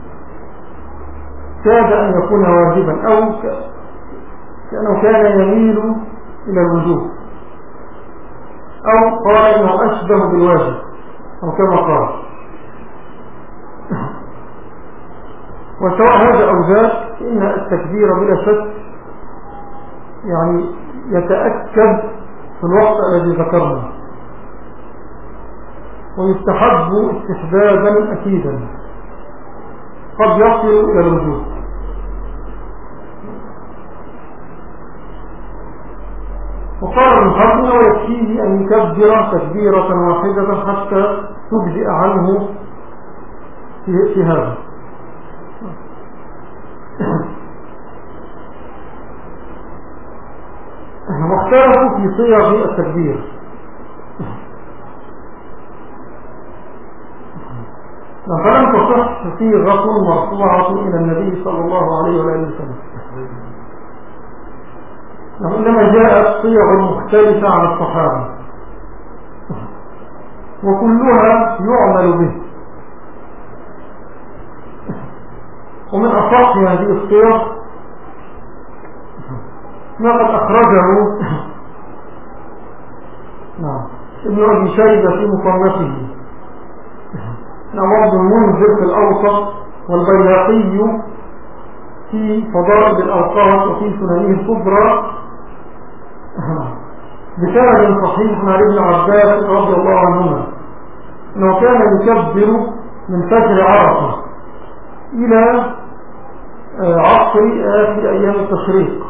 كاد أن يكون واجبا أو كأنه كان يميل إلى الوجوب، أو قال إنه أشبه بالواجب أو كما قال. وسواء هذا أو ذاك إن التكبير بلا شك يعني يتأكد في الوقت الذي ذكرنا، ويستحب استحبابا أكيدا قد يصل إلى الوجود. وقال ابن حزم ويكفيه أن يكبر تكبيرة واحدة حتى تجزئ عنه في هذا. واختلفوا في صيغ التكبير، فلم تصح صيغة مرفوعة إلى النبي صلى الله عليه وآله وسلم، إنما جاءت صيغ مختلفة عن الصحابة وكلها يعمل به. ومن أصح هذه الصيغ ما قد أخرجه ابن أبي شيبة في مصنفه، وابن المنذر في الأوسط، والبيهقي في فضائل الأوقات وفي سننه الكبرى بسند صحيح عن ابن عباس رضي الله عنهما أنه كان يكبر من فجر عرفة إلى عصر آخر أيام التشريق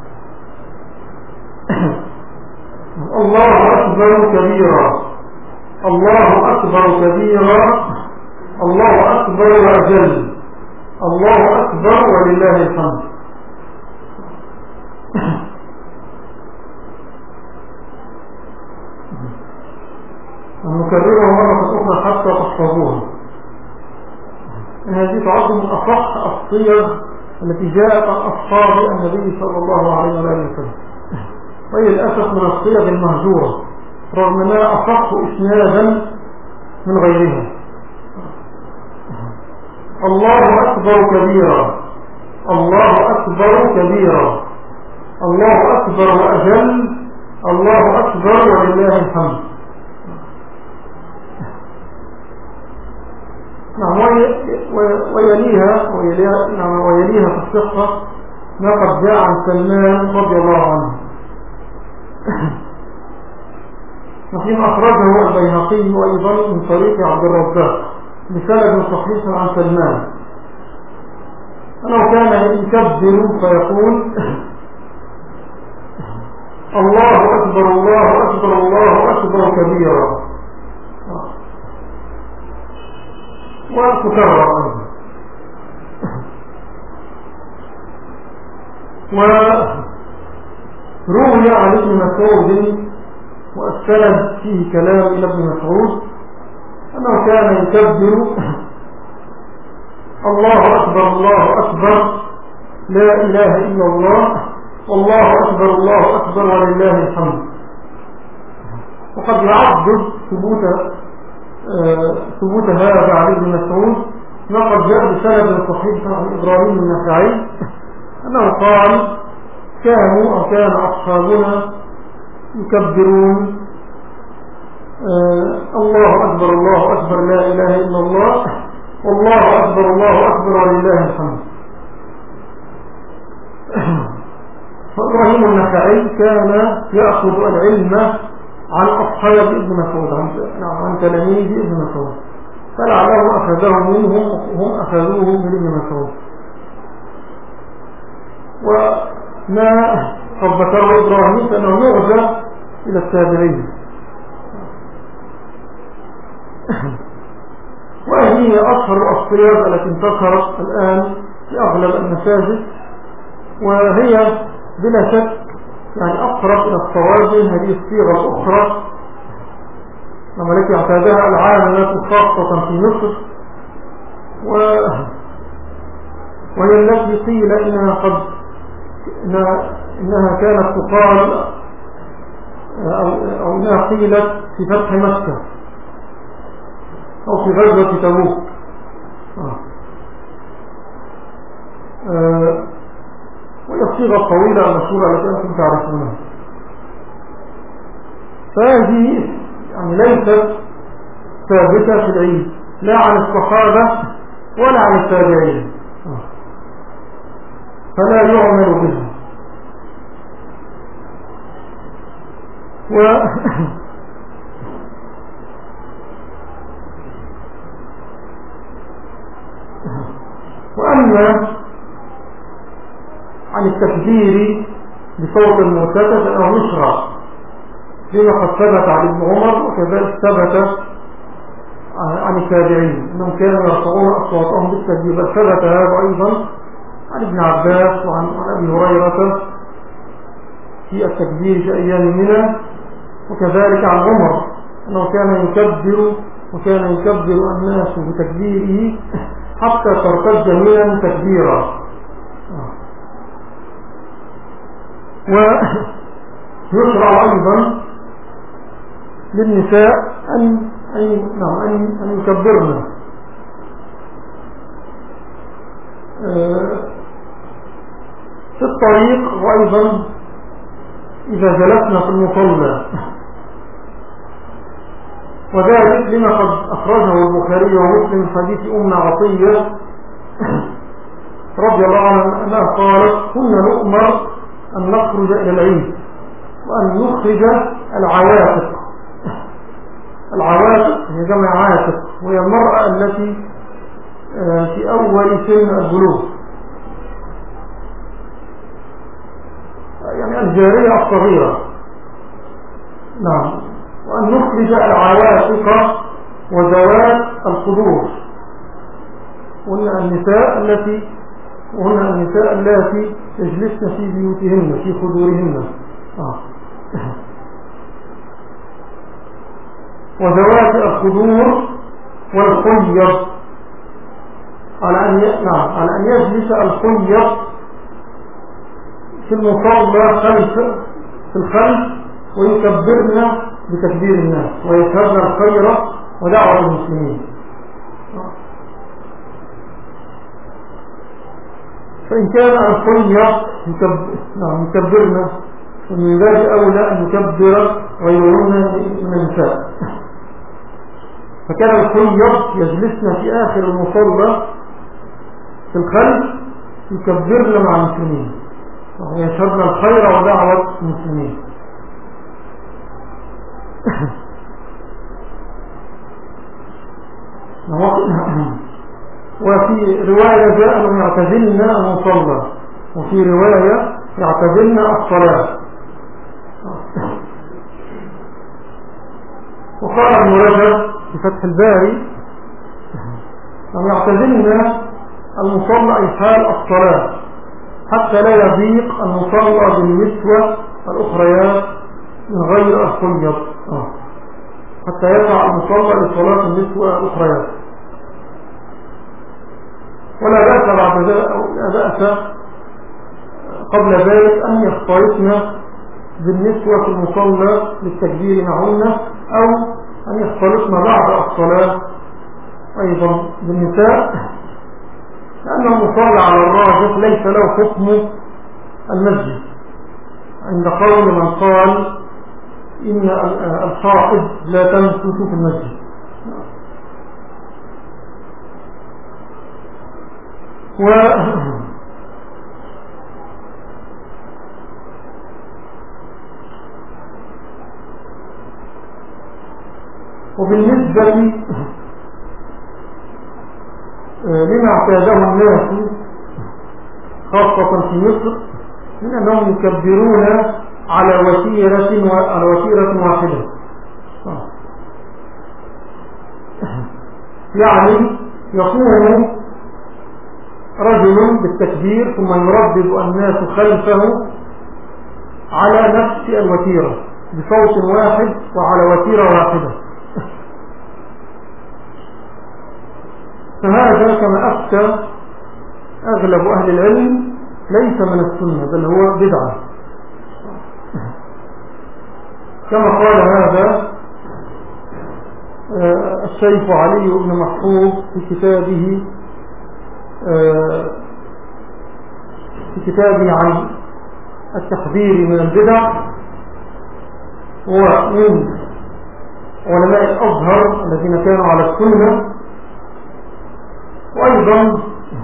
الله أكبر كبيرا، الله أكبر كبيرا، الله أكبر وأجل، الله أكبر ولله الحمد. نكررها مرة أخرى حتى تحفظوها. هذه تعد من أصح الصيغ التي جاءت عن أصحاب النبي صلى الله عليه وسلم، وهي للأسف من الصيغ المهجورة رغم أنها أصح إسنادا من غيرها. الله أكبر كبيرا، الله أكبر كبيرا، الله أكبر وأجل، الله أكبر ولله الحمد. ويليها في الصحة ما قد جاء عن سلمان رضي الله عنه وفيما أخرجه البيهقي أيضا من طريق عبد الرزاق بسند صحيح عن سلمان أنه كان يكبر فيقول الله أكبر الله أكبر الله أكبر كبيرا، وتكرر أيضا. وروي عن ابن مسعود والسند فيه كلام إلى ابن مسعود أنه كان يكبر الله أكبر الله أكبر لا إله إلا الله والله أكبر الله أكبر ولله الحمد. وقد يعضد ثبوت هذا عن ابن مسعود ما قد جاء بسند صحيح عن إبراهيم النخعي أنه قال كان أصحابنا يكبرون الله أكبر الله أكبر لا إله إلا الله والله أكبر الله أكبر ولله الحمد. فإبراهيم النخعي كان يأخذ العلم عن أصحاب ابن مسعود، عن تلاميذ ابن مسعود، فلعله أخذه منهم وهم أخذوه من ابن مسعود. وما قد ذكره إبراهيم فإنه يرجع إلى التابعين. وهذه أشهر الصيغ التي انتشرت الآن في أغلب المساجد، وهي بلا شك يعني أقرب إلى الصواب من هذه الصيغة الأخرى التي اعتادها العامة خاصة في مصر، وهي التي قيل إنها كانت تقال أو إنها قيلت في فتح مكة أو في غزوة تبوك. وهي الصيغة الطويلة المشهورة التي أنتم تعرفونها. فهذه يعني ليست ثابتة في العيد لا عن الصحابة ولا عن التابعين، فلا يعمل بها. وأما عن التكبير بصوت مرتفع فإنه يشرع لما قد ثبت عن ابن عمر، وكذلك ثبت عن التابعين أنهم كانوا يرفعون أصواتهم بالتكبير، بل ثبت هذا أيضا عن ابن عباس وعن أبي هريرة في التكبير في أيام منى، وكذلك عن عمر أنه كان يكبر الناس بتكبيره حتى ترتج منى تكبيرا. ويشرع أيضا للنساء أن يكبرن في الطريق، وأيضا إذا جلسنا في المصلى، وذلك لما قد أخرجه البخاري ومسلم حديث أم عطية رضي الله عنها قالت: كنا نؤمر أن نخرج إلى العيد وأن نخرج العواتق. العواتق هي جمع عاتق، وهي المرأة التي في أول سن البلوغ، يعني الجارية الصغيرة. نعم. وأن نخرج العواتق وذوات الخدور، وهن النساء التي يجلسن في بيوتهن في خدورهن. وذوات الخدور والخير، على أن يجلس الخير في المصلى في الخلف ويكبرن بتكبير الناس ويشهدن الخير ودعوة المسلمين. فإن كان الخير يكبرن، فمن ذلك أولى أن يكبر غيرهن من النساء. فكان الخير يجلسن في آخر المصلى في الخلف يكبرن مع المسلمين ويشهدن الخير ودعوة المسلمين. وفي رواية جاء أنهم يعتزلن المصلى، وفي رواية يعتزلن الصلاة. وقال ابن رجب في فتح الباري: أن يعتزلن المصلى أي حال الصلاة حتى لا يضيق المصلى بالنسوة الأخريات من غير الخير، حتى يقع المصلى لصلاة النسوة الأخريات. ولا بأس بعد ذلك لا بأس قبل ذلك أن يختلطن بالنسوة في المصلى للتكبير معهن، أو أن يختلطن بعد الصلاة أيضا بالنساء، لأن المصلى على الراجح ليس له حكم المسجد، عند قول من قال إن الحائض لا تمكث في المسجد. وبالنسبة لما اعتاده الناس خاصة في مصر من أنهم يكبرون على وتيرة واحدة، يعني يقوم رجل بالتكبير ثم يردد الناس خلفه على نفس الوتيرة بصوت واحد وعلى وتيرة واحدة. فهذا كما أفتى أغلب أهل العلم ليس من السنة بل هو بدعة، كما قال هذا الشيخ علي بن محفوظ في كتابه عن التحذير من البدع، ومن علماء الأزهر الذين كانوا على السنة. وأيضا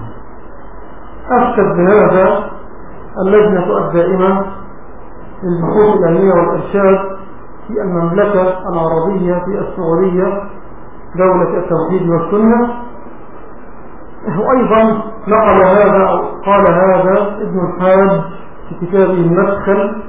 أفتت بهذا اللجنة الدائمة للبحوث العلمية والإرشاد في المملكة العربية في السعودية دولة التوحيد والسنة. وأيضا نقل هذا أو قال هذا ابن الحاج في كتابه المدخل.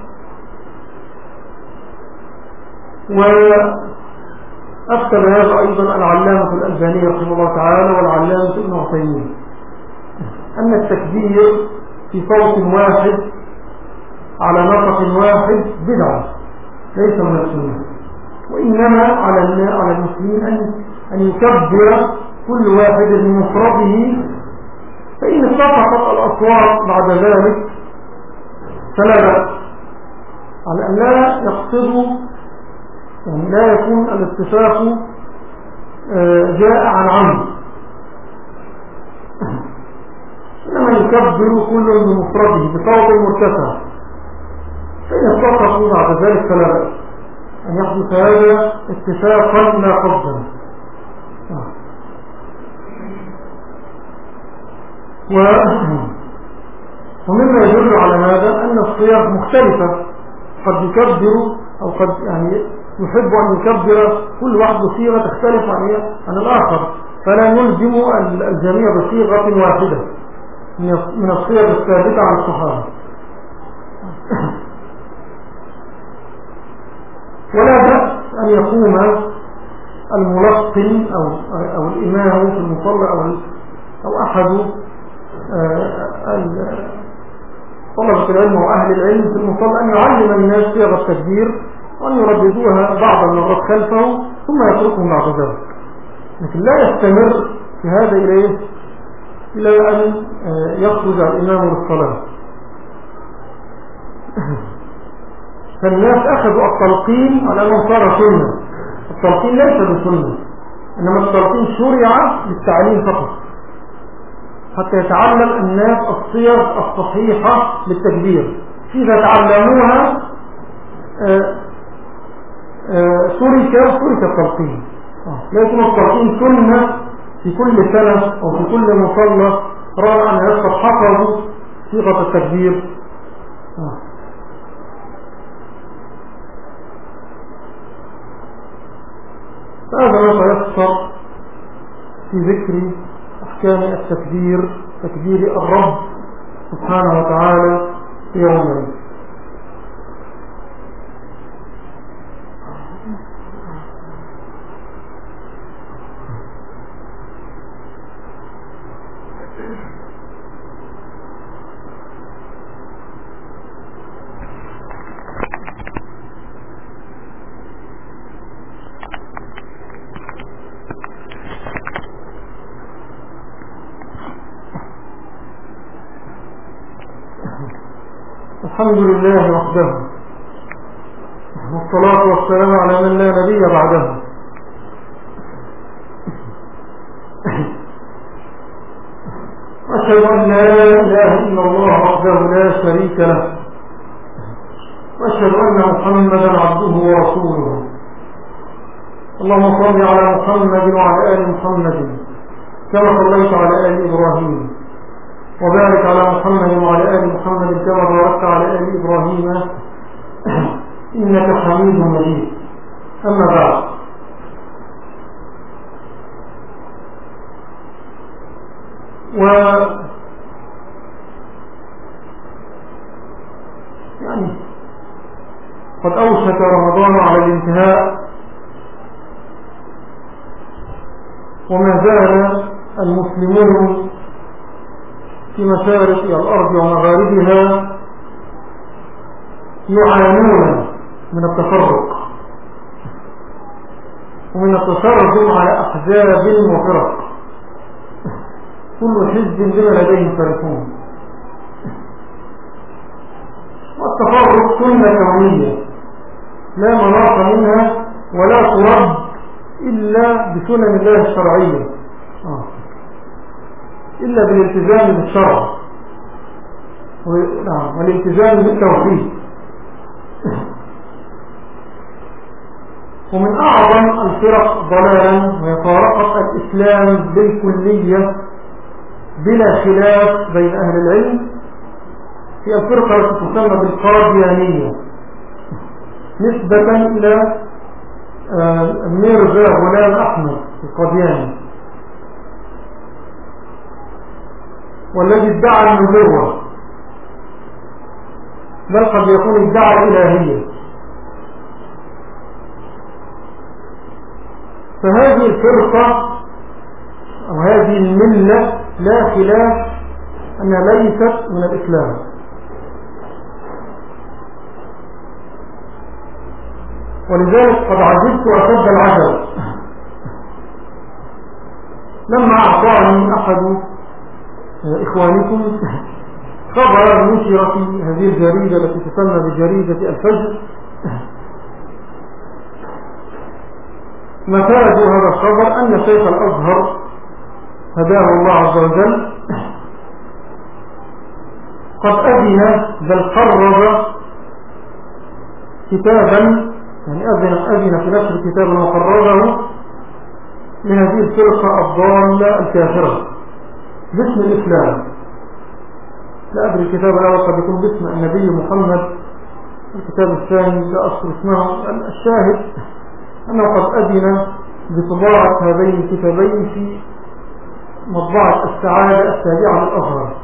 وأفتى بهذا أيضا العلامة الألباني رحمه الله تعالى والعلامة ابن عثيمين أن التكبير في صوت واحد على نطق واحد بدعة ليس من السنة، وإنما على المسلمين أن يكبر كل واحد بمفرده، فإن اتفقت الأصوات بعد ذلك فلا بأس، على أن لا يقصدوا يعني لا يكون الاتفاق جاء عن عمد، إنما يكبر كل بمفرده بصوت مرتفع، فإن اتفقوا بعد ذلك فلا بأس أن يحدث هذا اتفاقا لا قصدا. ومما يدل على هذا أن الصيغ مختلفة، قد يكبر أو قد يعني يحب أن يكبر كل واحد بصيغة تختلف عن الآخر، فلا نلزم الجميع بصيغة واحدة من الصيغ الثابتة عن الصحابة. ولا بأس أن يقوم الملقن أو الإمام في المصلى أو أحد طلبة العلم وأهل العلم في المصلى أن يعلم الناس صيغ التكبير وأن يرددوها بعض المرات خلفه ثم يتركهم بعد ذلك، لكن لا يستمر في هذا إلى أن يخرج الإمام للصلاة. فالناس أخذوا التلقين على أنه صار سنة. التلقين ليس بسنة، إنما التلقين شرع للتعليم فقط حتى يتعلم الناس الصيغ الصحيحة للتكبير، إذا تعلموها ترك التلقين. لكن التلقين سنة في كل سنة أو في كل مصلى رأى أن يصبح حفظوا صيغة التكبير. هذا ما سيحصل في ذكر أحكام التكبير، تكبير الرب سبحانه وتعالى في يوم العيد. الحمد لله وحده، والصلاة والسلام على من لا نبي بعده. أشهد أن لا إله إلا الله وحده لا شريك له، وأشهد أن محمدا عبده ورسوله. اللهم صل على محمد وعلى آل محمد كما صليت على آل إبراهيم، وبارك على محمد وعلى آل محمد كما باركت على آل إبراهيم إنك حميد مجيد. أما بعد، يعني قد أوشك رمضان على الانتهاء، وما زال المسلمون في مشارق الأرض ومغاربها يعانون من التفرق ومن التشرذم على أحزاب وفرق، كل حزب بما لديهم فرحون. والتفرق سنة كونية لا مناص منها ولا ترد إلا بسنن الله الشرعية، إلا بالالتزام بالشرع والالتزام بالتوحيد. ومن أعظم الفرق ضلالا ويفارقة الإسلام بالكلية بلا خلاف بين أهل العلم هي الفرقة التي تسمى بالقاديانية، نسبة إلى ميرزا غلام أحمد القادياني، والذي ادعى النبوة، بل قد يكون ادعى الإلهية. فهذه الفرقة أو هذه الملة لا خلاف أنها ليست من الإسلام. ولذلك قد عجبت أشد العجب لما أعطاني أحد إخوانكم خبر نشر في هذه الجريدة التي تسمى بجريدة الفجر، نتاج هذا الخبر أن شيخ الأزهر هداه الله عز وجل قد أذن بل قرر كتابا، يعني أذن في نشر كتابا وقرره من هذه الفرقة الضالة الكافرة باسم الإسلام. لا أدري الكتاب الأول قد يكون باسم النبي محمد، الكتاب الثاني لا أذكر اسمه. الشاهد أنه قد أذن بطباعة هذين الكتابين في مطبعة السعادة التابعة للأزهر،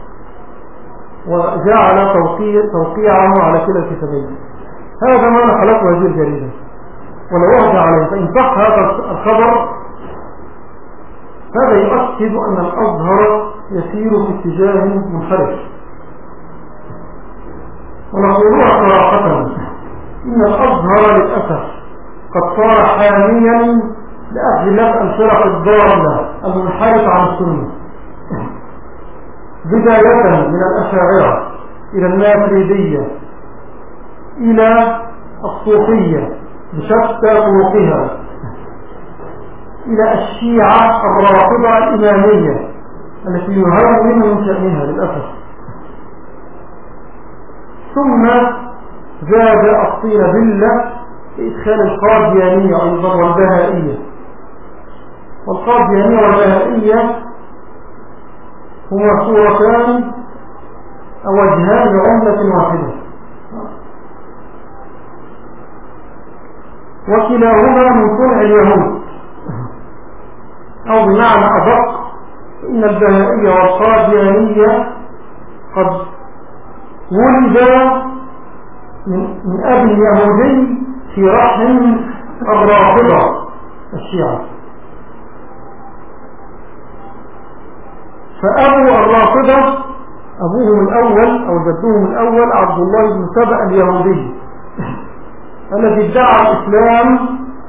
وجعل توقيعه على كلا الكتابين. هذا ما نقلته هذه الجريدة ولا يرجع عليه. فإن صح هذا الخبر هذا يؤكد أن الأزهر يسير في اتجاه منحرف. ونقولها صراحة إن الأزهر للأسف قد صار حاميا لأجل الفرق الضالة المنحرفة عن السنة، بداية من الأشاعرة إلى الماتريدية إلى الصوفية بشتى طرقها إلى الشيعة الرافضة الإمامية التي يهون من شأنها للأسف. ثم زاد الطين بلة بإدخال القاديانية أيضا والبهائية. والقاديانية والبهائية هما صورتان أو وجهان لعملة واحدة، وكلاهما من صنع اليهود، أو بمعنى أدق إن البهائية والقاديانية قد ولدا من أب يهودي في رحم الرافضة الشيعة. فأبو الرافضة أبوهم الأول أو جدهم الأول عبد الله بن سبأ اليهودي الذي ادعى الإسلام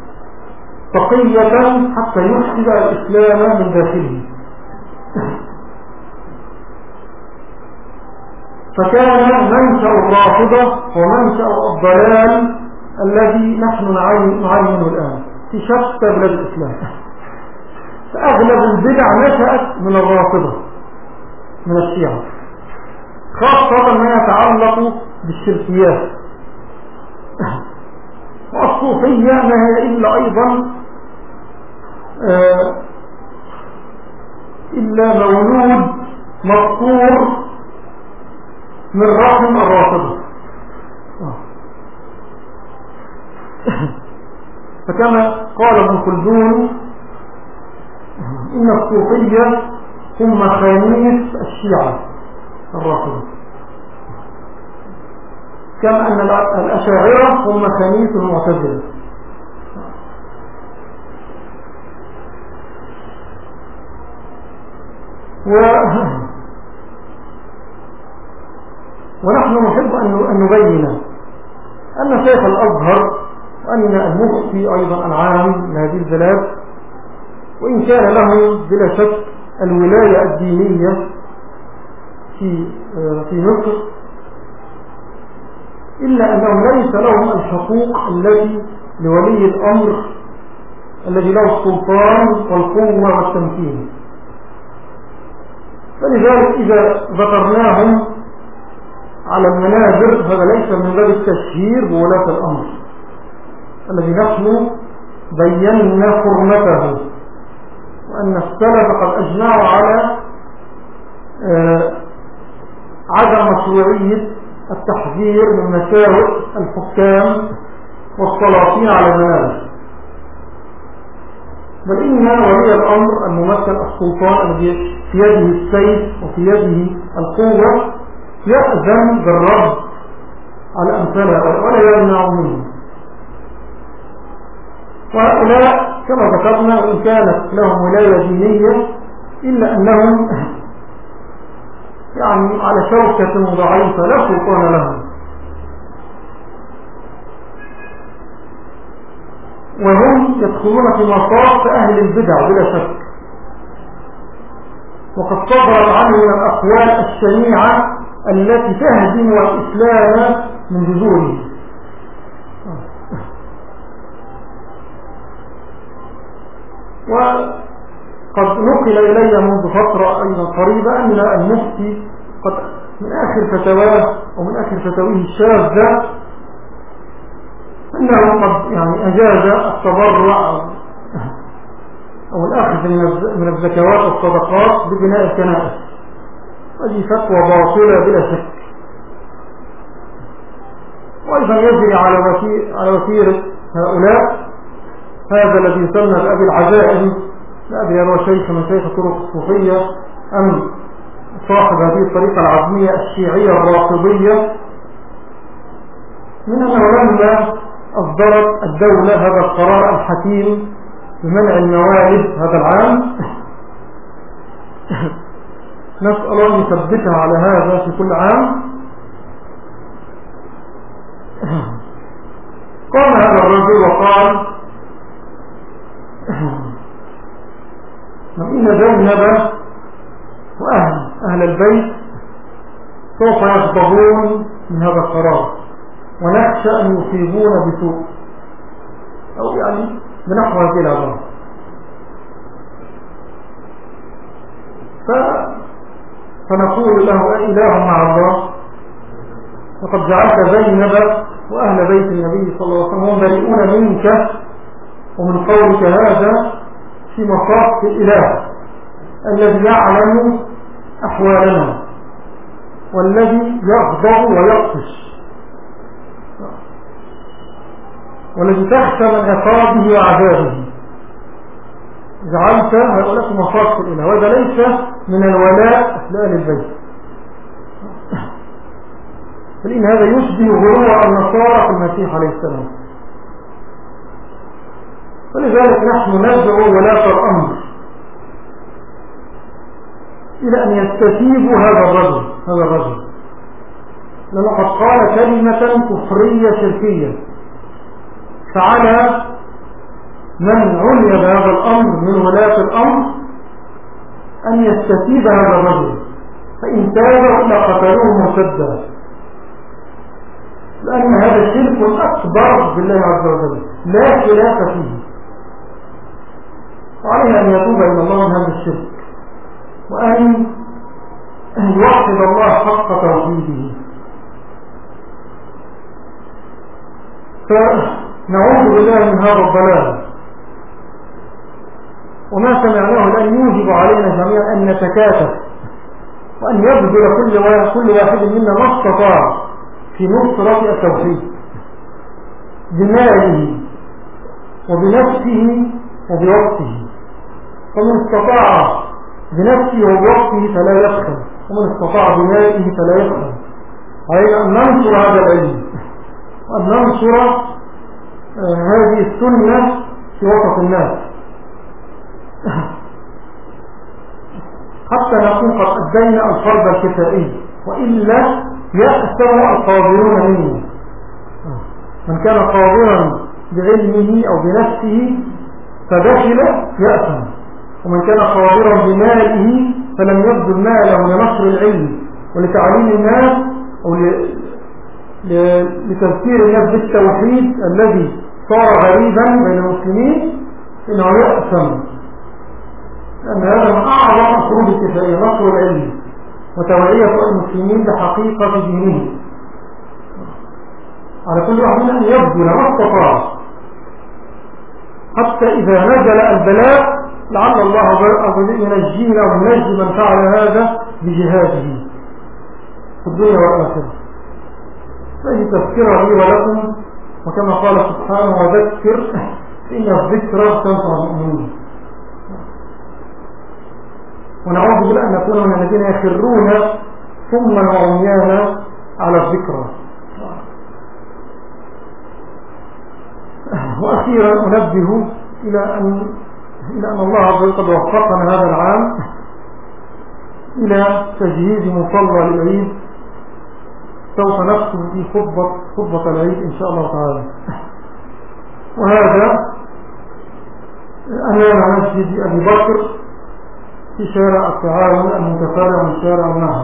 تقية حتى يفسد الإسلام من داخله. فكان منشأ الرافضة ومنشأ الضلال الذي نحن نعانيه الآن في شتى بلاد الإسلام. فأغلب البدع نشأت من الرافضة من الشيعة، خاصة ما يتعلق بالشركيات. والصوفية ما هي إلا أيضا إلا مولود مذكور من رحم الرافضة. فكما قال ابن خلدون إن الصوفية هم خميس الشيعة الرافضة، كما أن الأشاعرة هم خميس المعتزلة. ونحن نحب أن نبين أن شيخ الأزهر وأن المفتي أيضا العام لهذه البلاد، وإن كان له بلا شك الولاية الدينية في مصر، إلا أنهم ليس لهم الحقوق التي لولي الأمر الذي له السلطان والقوة والتمكين. فلذلك إذا ذكرناهم على المنابر هذا ليس من باب التشهير بولاة الأمر الذي نحن بينا حرمته، وأن السلف قد أجمعوا على عدم مشروعية التحذير من مساوئ الحكام والسلاطين على المنابر، بل إن ولي الأمر الممثل السلطان الذي في يده السيف وفي يده القوة يأذن بالرد على أمثالها ولا يمنع منه. وهؤلاء كما ذكرنا وإن كانت لهم ولاية دينية إلا أنهم يعني على شوكة ضعيفة لا سلطان لهم، وهم يدخلون في مصاف أهل البدع بلا شك، وقد صدرت عنهم الأقوال الشنيعة التي تهدم الإسلام من جذوره. وقد نقل إلي منذ فترة أيضا قريبة أن المفتي قد من آخر فتواه ومن آخر فتاويه الشاذة أنه قد يعني أجاز التبرع أو الأخذ من الزكوات والصدقات ببناء الكنائس. هذه فتوى باطلة بلا شك. وأيضا يجري على وتيرة هؤلاء هذا الذي يسمى بأبي العزائم، لا أدري هو شيخ من شيخ الطرق الصوفية أم صاحب هذه الطريقة العزمية الشيعية الرافضية، من أنه لما أصدرت الدولة هذا القرار الحكيم بمنع الموالد هذا العام، نسأل أن يثبتها على هذا في كل عام، قام هذا الرجل وقال إن زينب وأهل البيت سوف يغضبون من هذا القرار ونخشى أن يصيبون بسوء أو يعني بنحو هذه العبارة. فنقول له إله مع الله، وقد جعلت زينب وأهل بيت النبي صلى الله عليه وسلم بريئون منك ومن قولك هذا في مصاف الإله الذي يعلم أحوالنا والذي يغضب ويقفش والذي تخشى من عقابه وعذابه، جعلت هؤلاء في مصاف الإله، وهذا ليس من الولاء لأهل البيت، بل إن هذا يشبه غلو النصارى في المسيح عليه السلام. ولذلك نحن ندعو ولاة الأمر إلى أن يستتيبوا هذا الرجل لأنه قد قال كلمة كفرية شركية، فعلى من عني بهذا الأمر من ولاة الأمر أن يستتيب هذا الرجل، فإن تاب إلا قتلوه مرتدا، لأن هذا شرك أكبر بالله عز وجل لا خلاف فيه، وعليه أن يتوب إلى الله من هذا الشرك وأن يوحد الله حق توحيده. فنعوذ بالله من هذا الضلال، وما سمعناه الآن يوجب علينا جميعا أن نتكاتف وأن يبذل كل واحد منا ما استطاع في نصرة التوحيد بماله وبنفسه وبوقته، فمن استطاع بنفسه وبوقته فلا يبخل، ومن استطاع بماله فلا يبخل. علينا أن ننشر هذا العلم، وأن ننشر هذه السنة في وسط الناس حتى نكون قد أدينا الفرض الكفائي، وإلا يأثر القادرون منه. من كان قادرا بعلمه أو بنفسه فدخل يأثم، ومن كان قادرا بماله فلم يبذل ماله لنشر العلم ولتعليم الناس أو لتذكير الناس بالتوحيد الذي صار غريبا بين المسلمين إنه يأثم، لأن هذا من أعظم فروض الكفاية، نشر العلم وتوعية المسلمين بحقيقة دينهم. على كل واحد أن يبذل ما استطاع حتى إذا نزل البلاء لعل الله ينجينا وينجي من فعل هذا بجهاده في الدنيا والآخرة. فهي تذكرة لي ولكم، وكما قال سبحانه وذكر إن الذكرى تنفع المؤمنين. ونعوذ بالله أن نكون من الذين يخرون ثم وعميانا على الذكرى. وأخيرا أنبه إلى أن الله عز وجل قد وفقنا هذا العام إلى تجهيز مصلى العيد، سوف نختم في خطبة العيد إن شاء الله تعالى، وهذا أمام مسجد أبي بكر في شارع التعاون المتفرع من شارع النهر.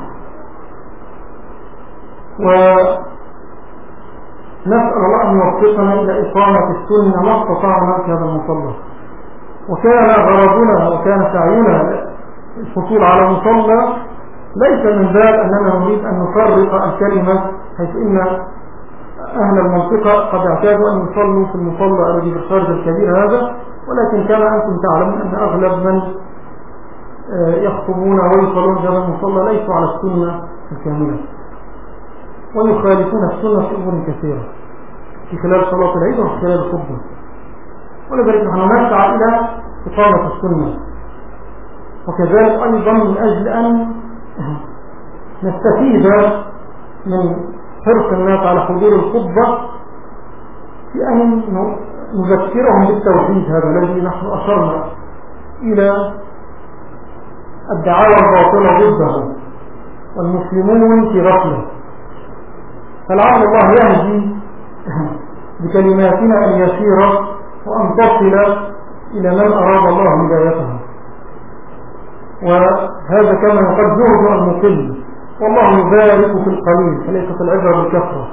ونسأل الله أن يوفقنا إلى إقامة السنة ما استطعنا في هذا المصلى. وكان غرضنا وكان سعينا الحصول على مصلى ليس من باب أننا نريد أن نفرق الكلمة، حيث إن أهل المنطقة قد اعتادوا أن يصلوا في المصلى الذي في الخارج الكبير هذا، ولكن كما أنتم تعلمون أن أغلب من يخطبون ويصلون هذا المصلى ليسوا على السنة الكاملة، ويخالفون السنة في أمور كثيرة في خلال صلاة العيد وفي خلال الخطبة. ولذلك نحن نسعى إلى إقامة السنة، وكذلك أيضا من أجل أن نستفيد من حرص الناس على حضور الخطبة في أن نذكرهم بالتوحيد هذا الذي نحن أشرنا إلى الدعاوى الباطلة ضده والمسلمون في غفلة. فلعل الله يهدي بكلماتنا اليسيرة وأن تصل إلى من أراد الله هدايته، وهذا كما قد يرجو المقل، والله يبارك في القليل فليست العبرة بالكثرة.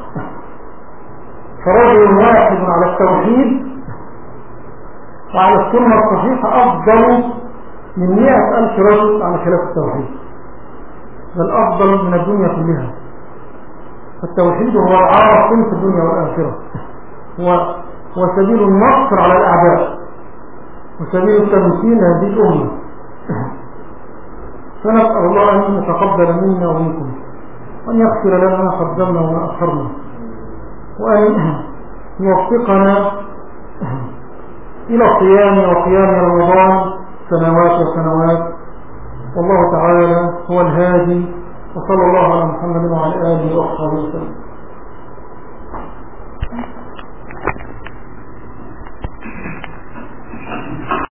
فرجل واحد على التوحيد وعلى السنة الصحيحة أفضل من 100,000 رجل على خلاف التوحيد، بل أفضل من الدنيا كلها. فالتوحيد هو العاصم في الدنيا والآخرة، وسبيل النصر على الأعداء، وسبيل التمكين هذه الأمة. فنسأل الله أن يتقبل منا ومنكم، وأن يغفر لنا ما قدمنا وما أخرنا، وأن يوفقنا إلى الصيام وقيام رمضان سنوات وسنوات. والله تعالى هو الهادي، وصلى الله على محمد وعلى آله وصحبه وسلم.